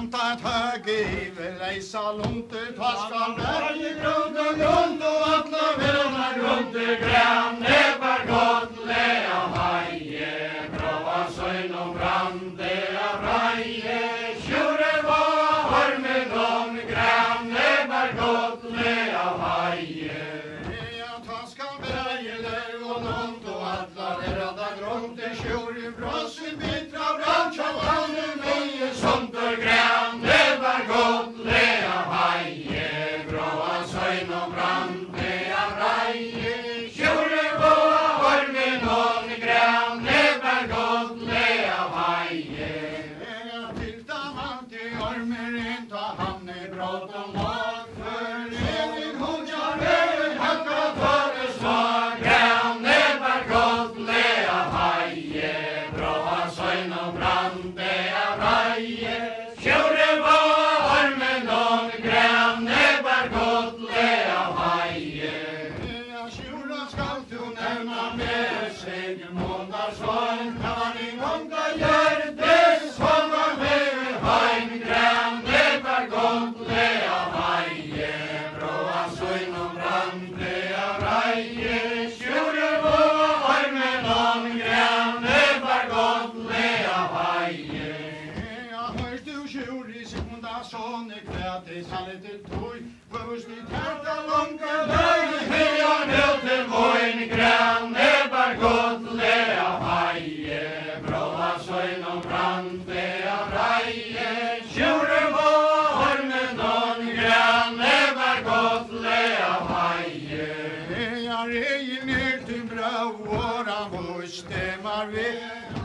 planta ett högivel, leisa lunter, taskal, berg, grund och grund och alla vilna grund i grän, näpar gott, lea, haje, bra, söjn och brand, lea, raje, tjure var, hormen om grän, näpar gott, lea, haje. Taskal, berg, lea, och lund och alla vilna grund i tjure, brossen, bitra, brand, tjallan, mig, sunter, grän, näpar gott, lea, haje, bra, söjn och brand, lea, raje, tjure var, hormen om grän, näpar gott, lea, haje. Till daman till ormer inte han är brått om lag, för evig hodjar vägen hacka för det slag, grän, näpar gott, lea, haje, bra, söjn och brand, lea, raje, tjure var, hormen om grän, näpar gott, lea, haje. Tjura skall du nämna med sig, måndagsvagn, kanin, honka, gör det, svagvar med hain, grän, näpar gott, lea, haje, bra, söjn och brand, lea, raje, tjure var, hormen om grän, näpar gott, lea, haje. Hörs du tjuri, sekunda, sån, kvätis, hallet till toj, först i tärta, långa, löj, heja, nöd till vojn, grän, näpar gott, lea, haje, bra, söjn och brand, lea, raje, tjure var, hormen om grän, näpar gott, lea, haje. Jag rejer ner till bra, våra vårstämmar vi,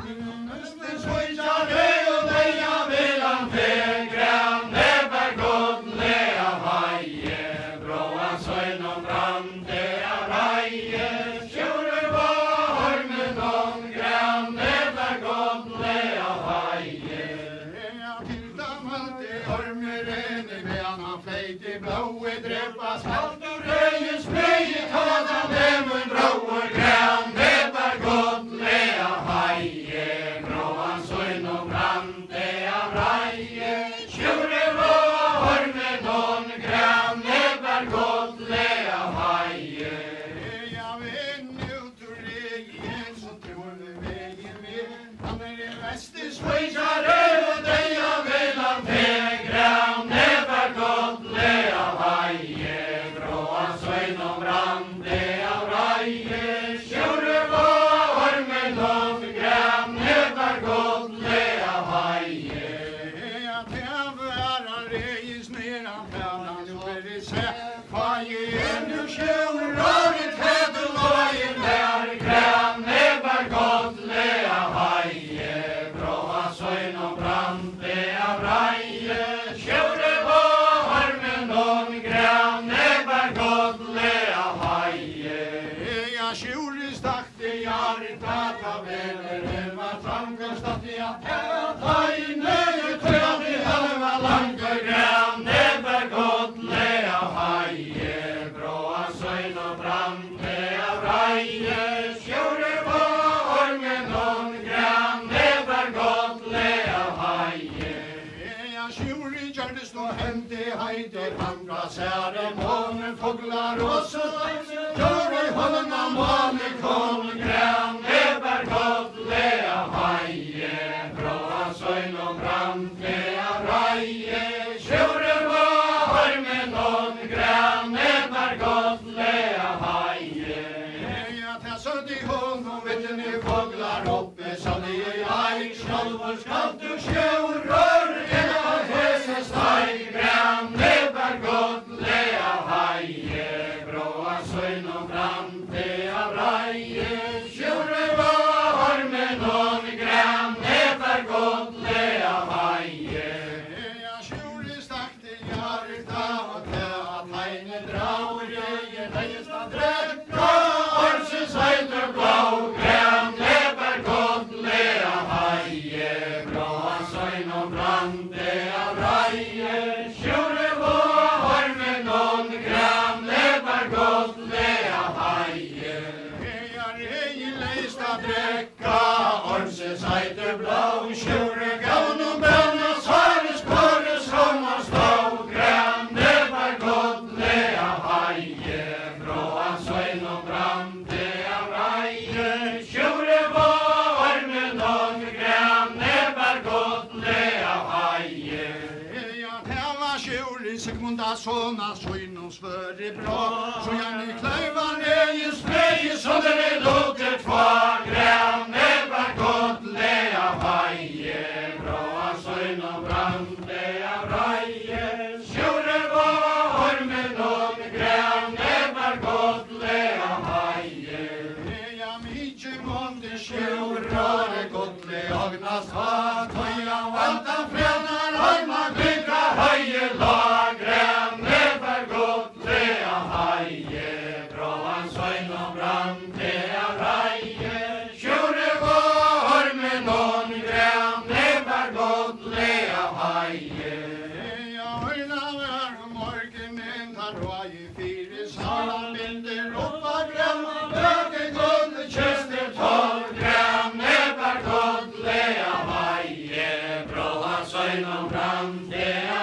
nästan svojsar dig och dig, jag vill han väg, grän, näpar gott, lea, haje, bra, söjn och brand, lea, raje, tjure var, hormen om grän, näpar gott, lea, haje. Till dammalt i ormeren i bena, flejt i blåe, drepas, kallt och röjen, sprejt, hadan, lämmen, bråer, grän, näpar gott, lea, haje, bra, söjn och brand, lea, raje, tjure var, hormen om grän, näpar gott, lea, haje. Jag vet ut ur regen, så tror vi vägen med, han är en väster svejsare, och den jag vill han väg, grän, näpar gott, lea, haje, bra, söjn och brand, lea, raje, tjure var, hormen om grän, näpar gott, lea, haje. Jag tävlar han rejs ner, han fällan uppe i sätt, faje ännu tjur, röret hädel och i lär, grän, näpar gott, lea, haje, bra, söjn och brand, lea, raje, tjure var, hormen om grän, näpar gott, lea, haje. Jag tjure stakt i hjärtat av eller var framgångstat i att ta i nöjet, töt i halva langa, grän, näpar gott, lea, haje, bra, söjn och brand, lea, raje, tjure var, hormen om grän, näpar gott, lea, haje. Jag tjure gjordes då hänt i hejder, andra säre, månen, fåglar och så, gör i hållna månen kom, grän, näpar gott, lea, haje, bra, söjn och brand, lea, raje, tjure var, hormen om grän, näpar gott, lea, haje. Jag tässade i honom, vet ni fåglar uppe, så det jag själv skall du sjö, rör, ena häsen steg, grän, näpar gott, lea, haje, bra, söjn och brand, lea, raje, tjure Sjuri Sigmunda Sona Sjöjnum svöri bra Så jag ni klövar i sprej Så det låter två granne var gott lea vaje Bra Sjöjnum brande av raje Sjuri var ormen och granne var gott lea vaje Ja mycket månde sjuri gott lea gnas hat Och jag vantan frenar arma bygga Haje lagren, never gott lea haje Bråan söjn och brand, lea raje Sjure var med någon gren, never gott lea haje Jag höjna var morgonen, tar roj i fyra Sala bilder upp av gren, böge guld, köster 12 gren Never gott lea haje Bråan söjn och brand, lea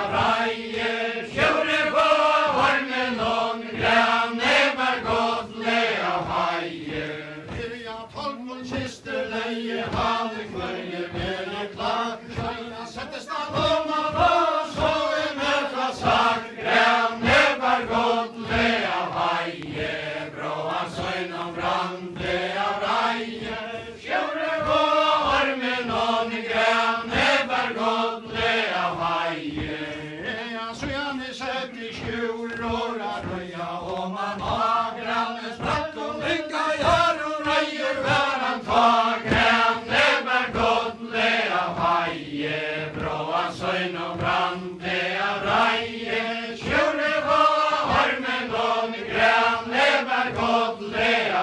raje Sjure var med någon grann Never gott lea haje Jag 12 kister leje hade kvölje med klart Jag sättes där på så med fra sagt grann Never gott lea haje Bråan söjn och brand lea raje Sjure var med någon grann Never gott lea haje Så jag ni sett i tjurråra röja Och man har grannes bratt och lycka gör och röjer varann ta granne var gott lea haje Bråan söjn och brand lea raje Sjure var med någon granne var gott lea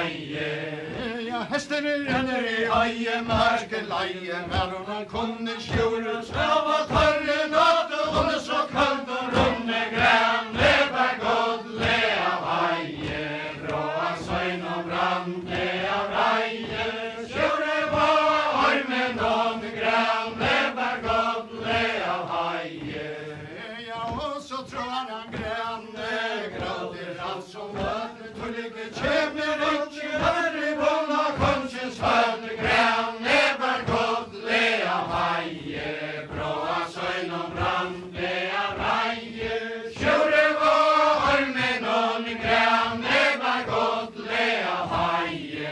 haje Ja hästen renner i aje marken leje När hon kunde sjure Skava torre natt och hon så kallt och runde granne var gott lea haje Bråan söjn och brand lea raje Sjure var med någon granne var gott lea haje Ja och så tror han granne gråter allt som vatten Tullige kämmer inte hörre våna konstens vatten Granne var gott lea haje Bråan söjn och brand lea raje Sjure var med någon granne var gott lea haje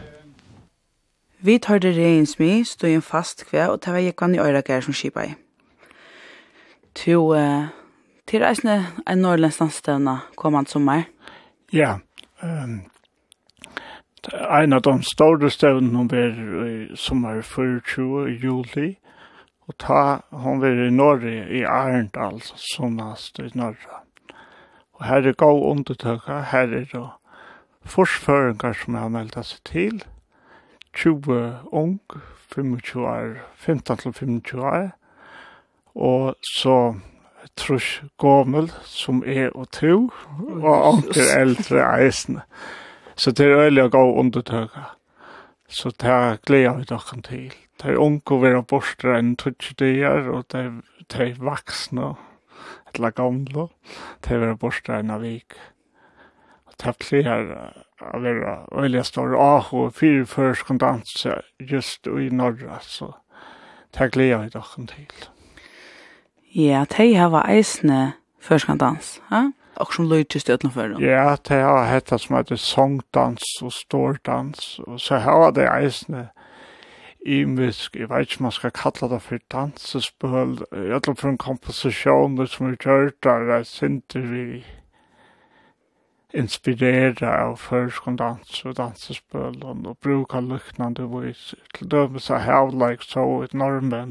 Vi tar det regnsmi, stod en fast kve, og det var Jekvann i Øyrakær som skipa i. Til reisende en norrlæns landstevna kommande sommar. Ja, en av de store stevnene hun var i sommar 24 i juli, og ta hun var i Norge i Arendal, sånnast i Norge. Og her er god undertøkka, her er det forsføringar som har meldt seg til, 20 ung, 25 år, 15 til 25 år, og så trus gammel som og to, og anker eldre eisene. Så det er øyelig å gå undertøkka. Så det er gleder vi dere til. Det er unge å være borte enn 20 dager, og det er vaksne, eller gamle, det er borte enn av vik. Og det er flere å være øyelig stor og fyrførsk danse just i Norge, så det gleder vi dere til. Ja, de har eisne førskandans, ja? Och som lydtjust utanför dem. Ja, det har hett som heter sångdans og stordans, og så har det eisne imisk, jeg vet ikke man skal kalla det for dansespøl, jeg tror for en komposisjon som gjør der sinter vi inspirera av førskondans og dansespøl og bruka lyknande vis. Til dømes av havleik så et normen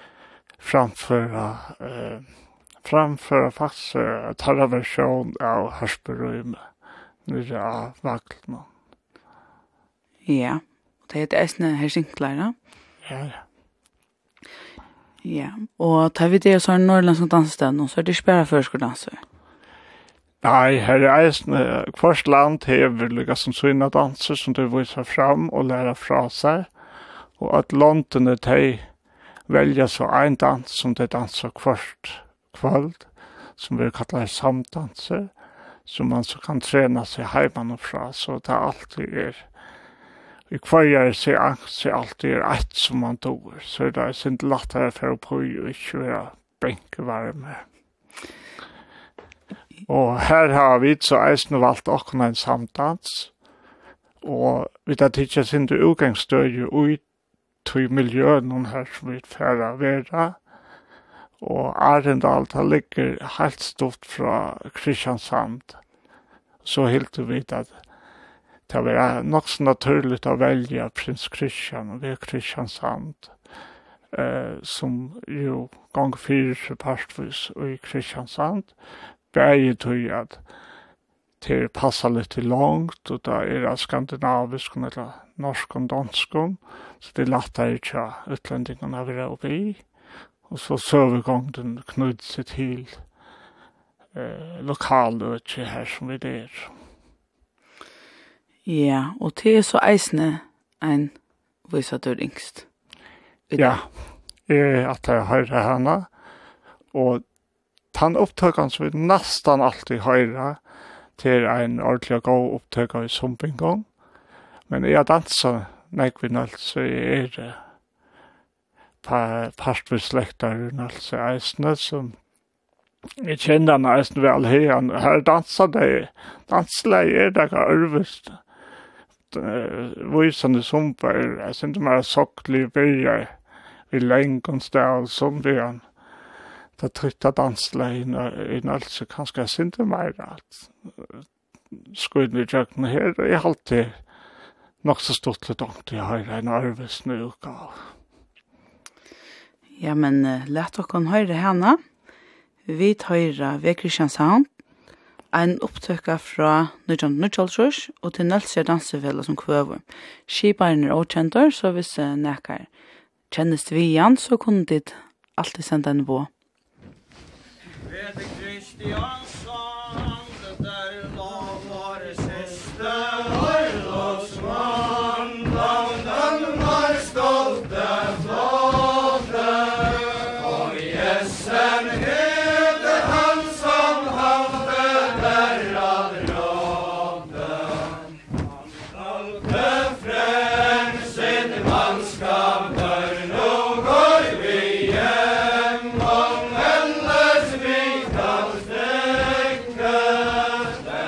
framföra fast tarra version av Harsberøyme nere av Vaglene. Ja, det er et eisne hersinklæra. Ja. Ja, og tar vi det så er norrlandsk dansestevn, så er det ikke bare førskordanser. Nei, her er eisne hvert land hever lykka som sånne danser som de viser fram og lærer fra seg, og at landene de velger så en dans som de danser hvert kvöld, som vi kallar samdanser, som man så kan trena seg heimanifra, så det alltid i kvarje seans alltid ett som man doer, så det er sin lattere for å på og ikke være bänkevarme. Og her har vi så eisen valgt åkna en samdans, og vi tar tidsa sin til utgangsstøy ut til miljøen her som vi færre vera, og Arendal ligger helt stort fra Kristiansand. Så helt vi at det var nok så naturligt å velge prins Kristian ved Kristiansand, som jo gang 4 partvis i Kristiansand, bæger tog at det passer litt langt, og det skandinavisk eller norsk og dansk, så det lettere ikke utlendingene å være oppe i. Og så søvergången knytt seg til lokaløtje her som vi der. Ja, og det så eisende en visatur yngst. Ja, at jeg hører henne, og han opptøkene som vi nesten alltid hører til en ordentlig god opptøkker i Sumpingon. Men jeg danser nekvinnelt, så er det partvis-slekter altså eisene, som jeg kjenner han eisene vel her. Her danser det, danseleg det arvest. Visende sumper, jeg synes det mer sokkelig byrja i lengonstad, som vi han. Det trytta dansleien i altså kanskje jeg synes det mer at skudden i jøkken her, og jeg har alltid nok så stort litt ångt jeg har en arvest nu utgave. Ja, men lett dere høre henne. Vi tar ved Kristiansand en opptøkker fra 1912 og til Nølsjø dansefelle som kvøver. Skiparen åkjenter, så hvis nekker kjennes vi igjen, så kunne de alltid sende en på. Ved Kristiansand, der lå vår siste Orlogsmann, den var stolte flåte, og Jessen hede han som hadde der ad råde. Han kalte frem sin mannskap der nå går vi hjem, om ellers vi kan strekke,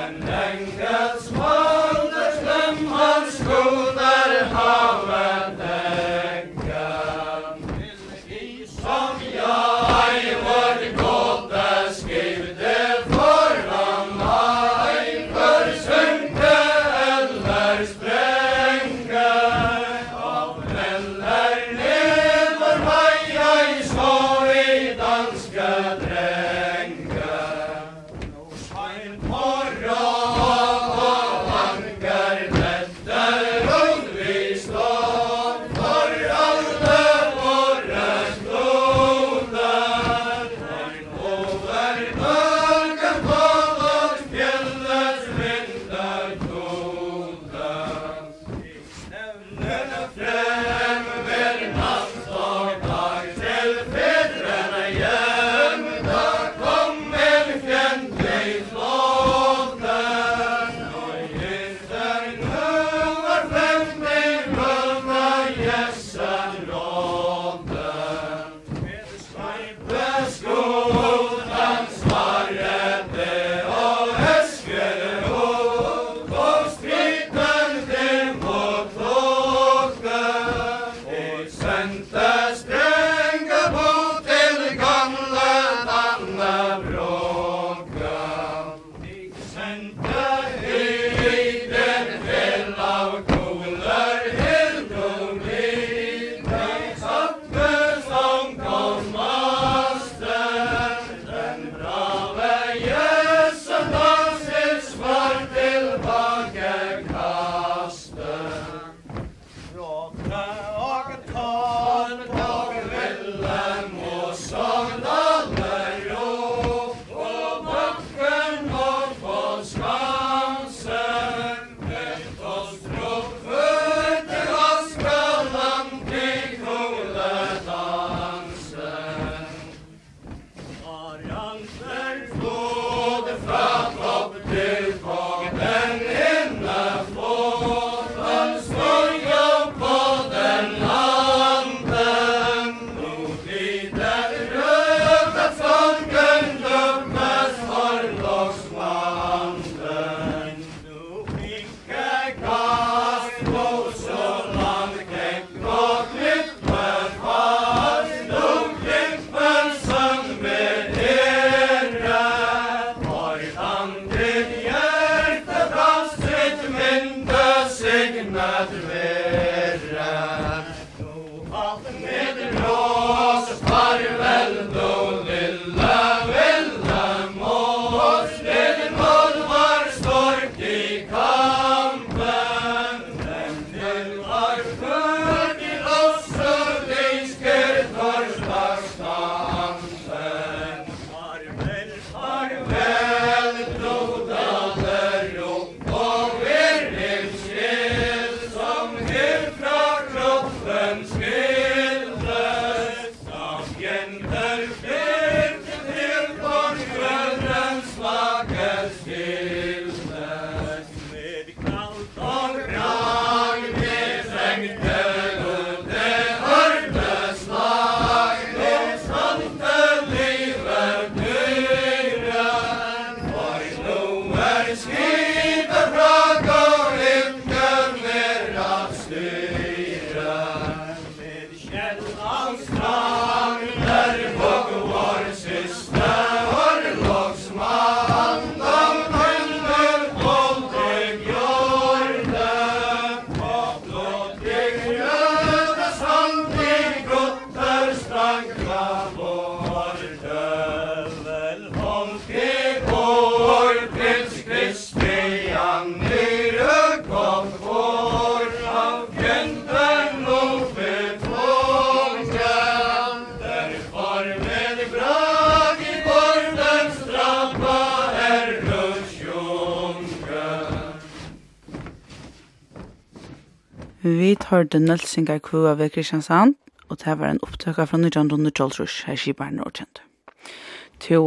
Vi hørte Nølsingar Kvua ved Kristiansand, og det var en opptøkker fra 1912 her i Skibaren og kjent. Til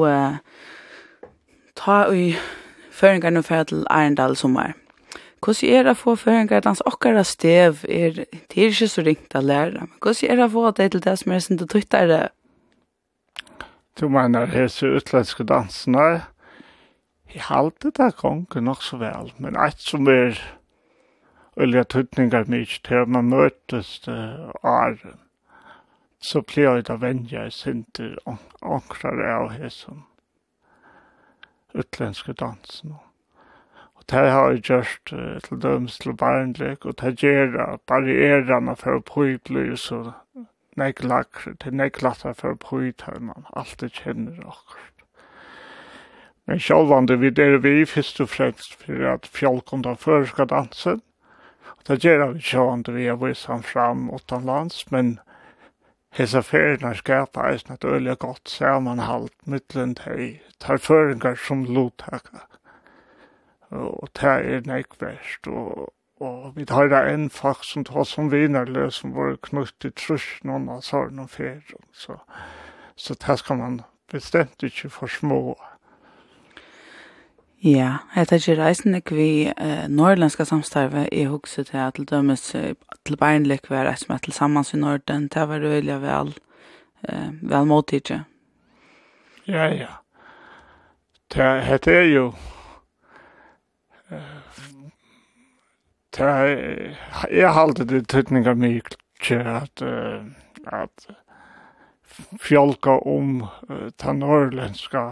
ta i føringene og fære til Arendal sommer. Hvordan det å få føringer dans okkara stev? Det ikke så ringt å lære, men hvordan det å få det til det som sin til tøytere? Du mener hese utländska dansene? Jeg halte det gonger nok så vel, men et som olja tøytningar mykje til man møtes åren, så blir det vennja i sinter ankrar av hesson utländska dansen. Og det har jeg gjort til dømes til barnlek, og det gjør barrierene for å bli så neglakre, det neglatter for å bli her man alltid kjenner akkurat. Men sjálvande vi først og fremst for at fjolkunda før skal danse. Det gjør vi sjálvande vi har vist han fram utanlands, men hesa ferierna skapar eisne et øyelig godt samanhalt mittlen tar føringar som lottaka. Og det nekverst, og vi tar en folk som tar som vinerløs som var knutt i trus noen av sånn og ferier. Så det skal man bestemt ikke for små. Ja, jeg tar ikke reisen vi norrlandska samstarve i hukset til dømes til Bernlikvær, som til sammans i Norden, det var øyelig vel måtidje. Ja. Det jo jeg halte det tøytninga mykje at fjolka ta norrländska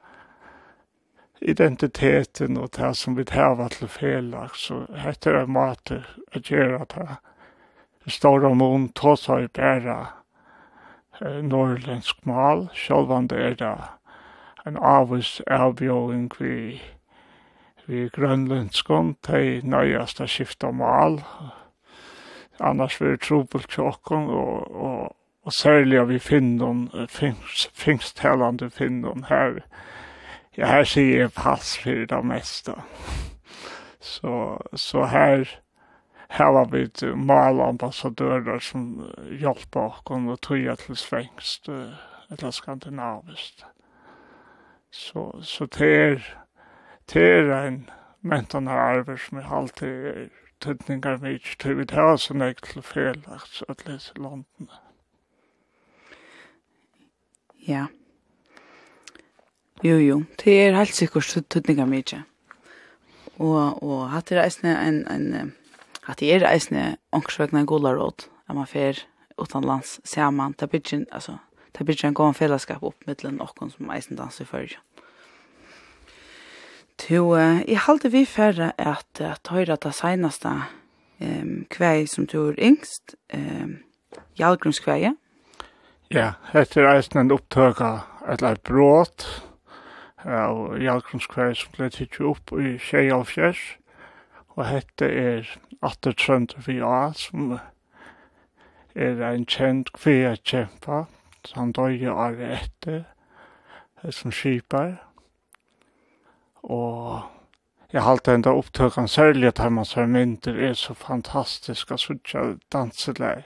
identiteten og det som vi tar til felag, så heter det måte å gjøre det store mån tås har bare norrländsk mal, sjálvande det en avvis avbjøring vi grønlandskon, de nøyast å skifta mal, annars vi trobult tjokken, og særlig vi finner fingstelande finner her. Ja, her sier jeg pass for det meste. Så her var vi malambassadører som hjelper oss og tog til svengst eller skandinaviskt. Så det en mentane arver som alltid tøtningar mykje til vi tar så nek til felaks at lese landene. Ja. Jo, det helt sikkert tøtningar mykje. Og hatt reisne hatt reisne ångsvegna godaråd, at man fer utanlands saman, det blir en god fellesskap opp mittlen okkon som eisen danser i fyrir. Jeg halte vi færre at høyre det senaste kvei som du yngst, Jalgrunskveie. Ja, etter eisen en opptøka et bråt av Jalgrunskveie som ble tidlig opp i Kjealfjers, og hette Atter Trønder vi som en kjent kvei kjempa, han døye året etter, som skipar. Og jeg halte enda opptøkken særlig at her man ser mindre så fantastisk at sånn danseleg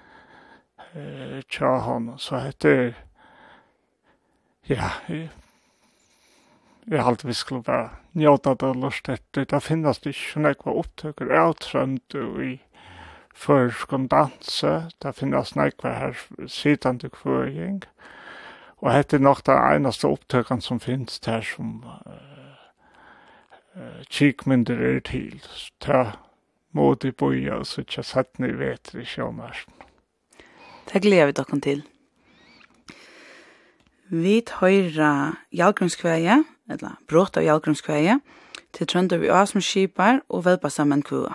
tja hon. Så heter jeg halte vi skulle bare njøta det og lust etter. Det finnes det ikke sånn ekva opptøkker avtrønt i førskon danse. Det finnes nekva her sidande kvøying. Og heter nok det eneste opptøkken som finnes der som kikmynder til. Ta mod i boja og så ikke sett ni vet i sjånarsen. Det gleder vi dere til. Vi høyra Jalgrunskveie, eller brott av Jalgrunskveie, til Trønder vi Asmskipar og velpa sammen kvua.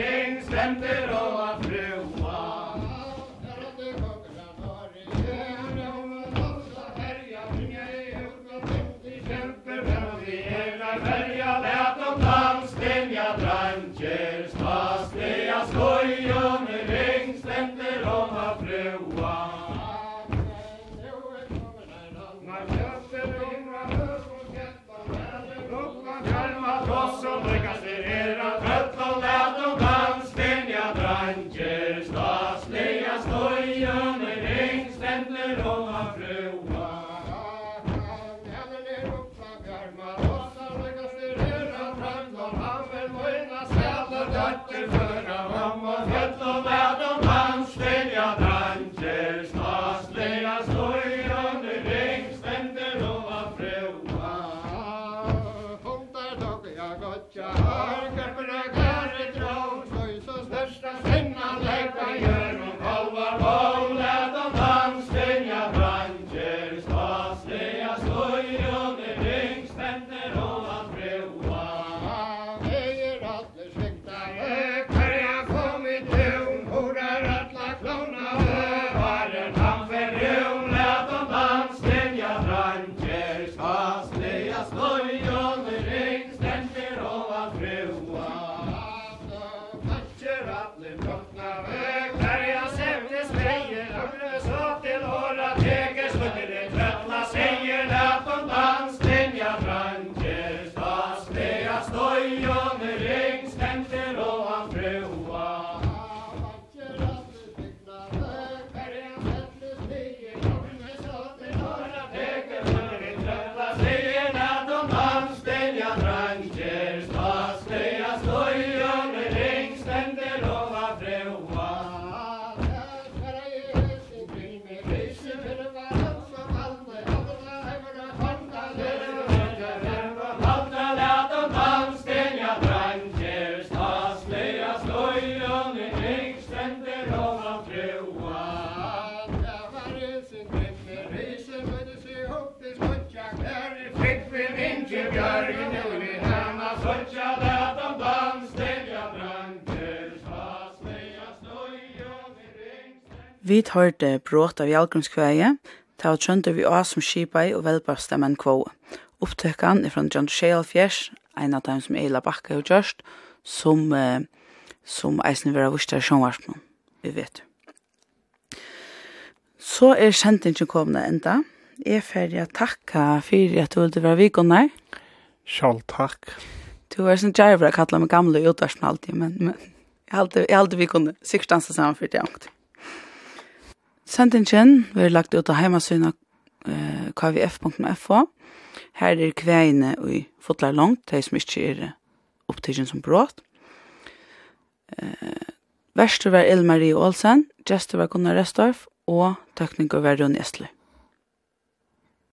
Yeah. ständer om att prova. Tross och lyckas det era trött och lät och dansständiga dranger stasliga stojen i ring ständer om att prova. Vi hørte brått av Jalgrunskveie, ta og trønte vi av som skipai og velbavstemmen kvå. Opptøkken fra John Shale Fjers, en av dem som Eila Bakka og Gjørst, som eisen vil ha vurs til sjånvarspen, vi vet. Så kjentingen kommende enda. Jeg er ferdig å takke for at du ville være vikene. Selv takk. Du var sånn djerver å kalle meg gamle utvarspen alltid, men jeg alltid vi kunne sikkert danse sammen for det ångt. Sendingen vi har lagt ut av heimasyn av kvf.fo. Her kveine i fotlar langt, de som ikke opptidgen som brått. Verster var Marie Olsen, gestor var Gunnar Restorff, og tekniker var Rune Estler.